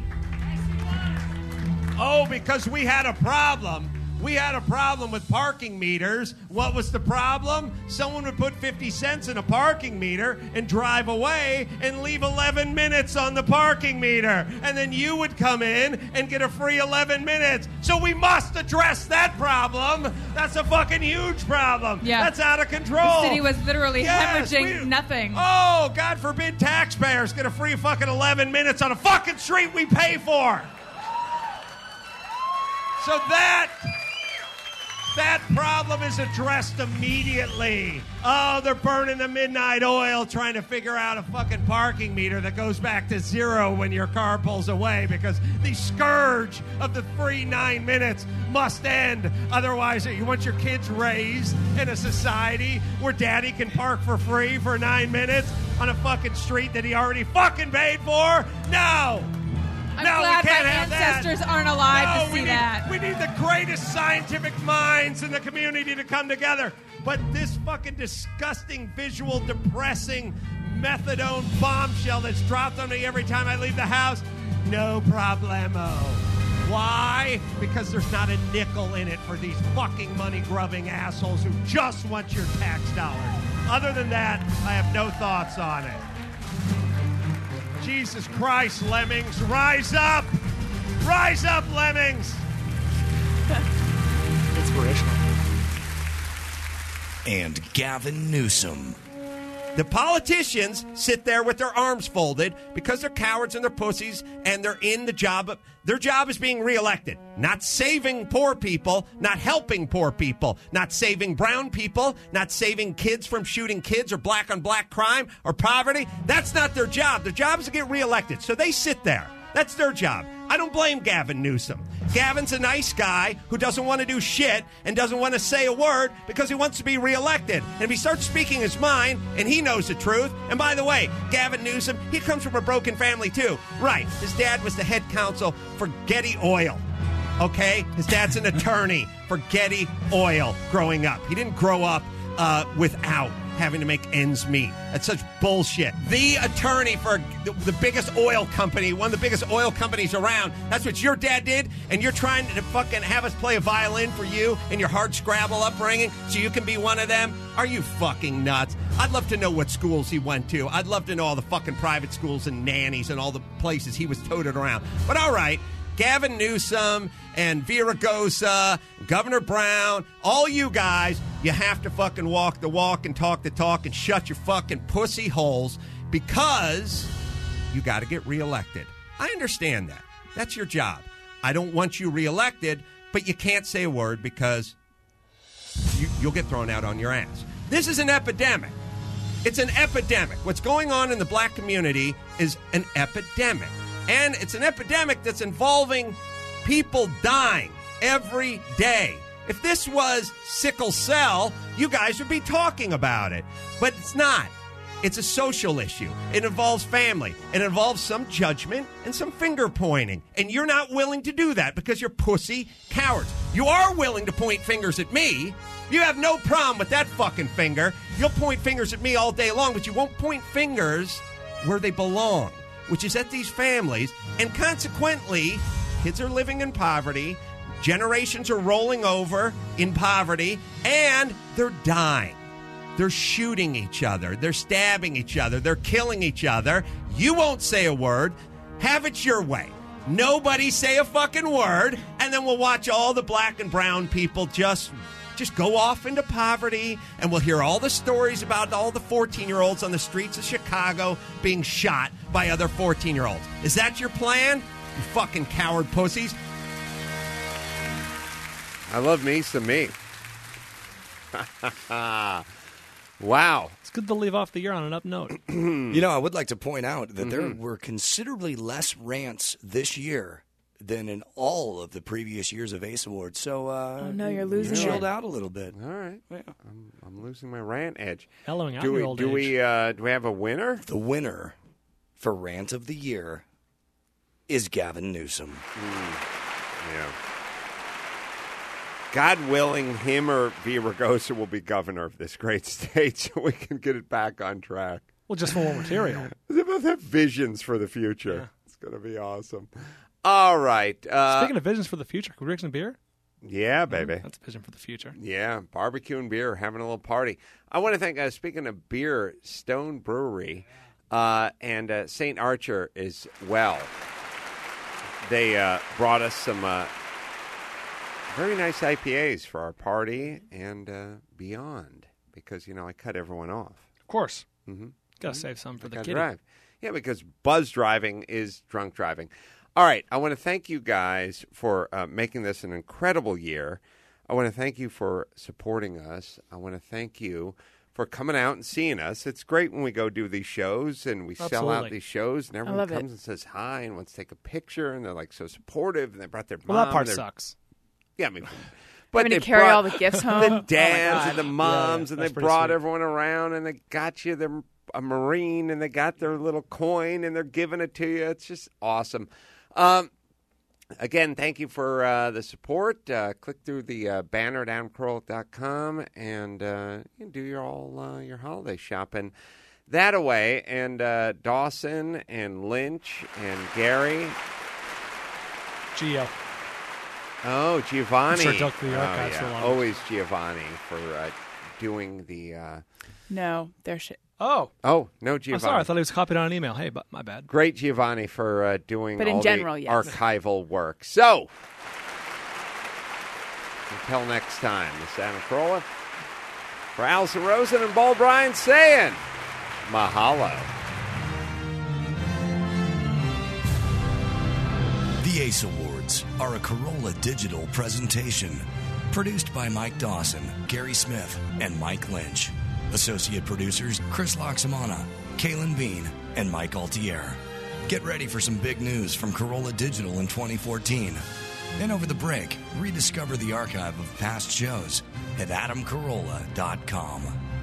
Oh, because we had a problem. We had a problem with parking meters. What was the problem? Someone would put fifty cents in a parking meter and drive away and leave eleven minutes on the parking meter. And then you would come in and get a free eleven minutes. So we must address that problem. That's a fucking huge problem. Yeah. That's out of control. The city was literally Yes, hemorrhaging we- nothing. Oh, God forbid taxpayers get a free fucking eleven minutes on a fucking street we pay for. So that... That problem is addressed immediately. Oh, they're burning the midnight oil trying to figure out a fucking parking meter that goes back to zero when your car pulls away because the scourge of the free nine minutes must end. Otherwise, you want your kids raised in a society where daddy can park for free for nine minutes on a fucking street that he already fucking paid for? No! I'm no, glad we can't my have ancestors that. aren't alive no, to we see need, that. We need the greatest scientific minds in the community to come together. But this fucking disgusting, visual, depressing methadone bombshell that's dropped on me every time I leave the house, no problemo. Why? Because there's not a nickel in it for these fucking money-grubbing assholes who just want your tax dollars. Other than that, I have no thoughts on it. Jesus Christ, Lemmings, rise up! Rise up, Lemmings! Inspirational. And Gavin Newsom. The politicians sit there with their arms folded because they're cowards and they're pussies and they're in the job. Of, their job is being reelected, not saving poor people, not helping poor people, not saving brown people, not saving kids from shooting kids or black on black crime or poverty. That's not their job. Their job is to get reelected. So they sit there. That's their job. I don't blame Gavin Newsom. Gavin's a nice guy who doesn't want to do shit and doesn't want to say a word because he wants to be reelected. And if he starts speaking his mind and he knows the truth, and by the way, Gavin Newsom, he comes from a broken family too. Right. His dad was the head counsel for Getty Oil. Okay? His dad's an attorney for Getty Oil growing up. He didn't grow up uh, without having to make ends meet. That's such bullshit. The attorney for the, the biggest oil company, one of the biggest oil companies around, that's what your dad did, and you're trying to fucking have us play a violin for you and your hard scrabble upbringing so you can be one of them? Are you fucking nuts? I'd love to know what schools he went to. I'd love to know all the fucking private schools and nannies and all the places he was toted around. But all right, Gavin Newsom and Viragosa, Governor Brown, all you guys, you have to fucking walk the walk and talk the talk and shut your fucking pussy holes because you got to get reelected. I understand that. That's your job. I don't want you reelected, but you can't say a word because you, you'll get thrown out on your ass. This is an epidemic. It's an epidemic. What's going on in the black community is an epidemic. And it's an epidemic that's involving people dying every day. If this was sickle cell, you guys would be talking about it. But it's not. It's a social issue. It involves family. It involves some judgment and some finger pointing. And you're not willing to do that because you're pussy cowards. You are willing to point fingers at me. You have no problem with that fucking finger. You'll point fingers at me all day long, but you won't point fingers where they belong, which is at these families. And consequently, kids are living in poverty. Generations are rolling over in poverty, and they're dying. They're shooting each other. They're stabbing each other. They're killing each other. You won't say a word. Have it your way. Nobody say a fucking word, and then we'll watch all the black and brown people just, just go off into poverty, and we'll hear all the stories about all the fourteen-year-olds on the streets of Chicago being shot by other fourteen-year-olds. Is that your plan? You fucking coward pussies. I love me some me. Wow. It's good to leave off the year on an up note. You know, I would like to point out that there Mhm. were considerably less rants this year than in all of the previous years of Ace Awards. So, uh, Oh, no, you're losing chilled it. out a little bit. All right. I'm, I'm losing my rant edge. Mellowing out do in we, your old do age. we uh, do we have a winner? The winner for Rant of the Year is Gavin Newsom. Yeah. God willing, him or Villaraigosa will be governor of this great state so we can get it back on track. Well, just for more material. They both have visions for the future. It's going to be awesome. All right. Uh, Speaking of visions for the future, can we drink some beer? Yeah, baby. That's a vision for the future. Yeah, barbecue and beer, having a little party. I want to thank, uh, speaking of beer, Stone Brewery uh, and uh, Saint Archer as well. They uh, brought us some uh, very nice I P As for our party and uh, beyond because, you know, I cut everyone off. Of course. Mm-hmm. Got to save some for the Gotta kitty. drive. Yeah, because buzz driving is drunk driving. All right, I want to thank you guys for uh, making this an incredible year. I want to thank you for supporting us. I want to thank you for coming out and seeing us. It's great when we go do these shows and we sell out Absolutely. these shows and everyone love comes it. and says hi and wants to take a picture and they're like so supportive and they brought their Well, mom. that part and their- sucks. Yeah, I mean, Having to they carry brought all the gifts home? The Oh, my dads God. and the Yeah, yeah, moms, and that's they pretty brought sweet. everyone around, and they got you their, a Marine, and they got their little coin, and they're giving it to you. It's just awesome. Um, again, thank you for uh, the support. Uh, click through the uh, banner at adam carolla dot com and uh, you can do your all uh, your holiday shopping that away. And uh, Dawson and Lynch and Gary. Gio. Oh, Giovanni. I'm sure dug through the Oh, archives yeah. for a long Always Giovanni for uh, doing the. Uh... No, they're shit. Oh. Oh, no, Giovanni. I'm sorry. I thought he was copied on an email. Hey, but my bad. Great Giovanni for uh, doing But in all general, the yes. archival work. So, until next time, this is Adam Carolla. For Allison Rosen and Ball Bryan saying, mahalo. The Ace Awards are a Corolla digital presentation. Produced by Mike Dawson, Gary Smith, and Mike Lynch. Associate producers Chris Loxamana, Kalen Bean, and Mike Altier. Get ready for some big news from Corolla Digital in twenty fourteen. And over the break, rediscover the archive of past shows at adam carolla dot com.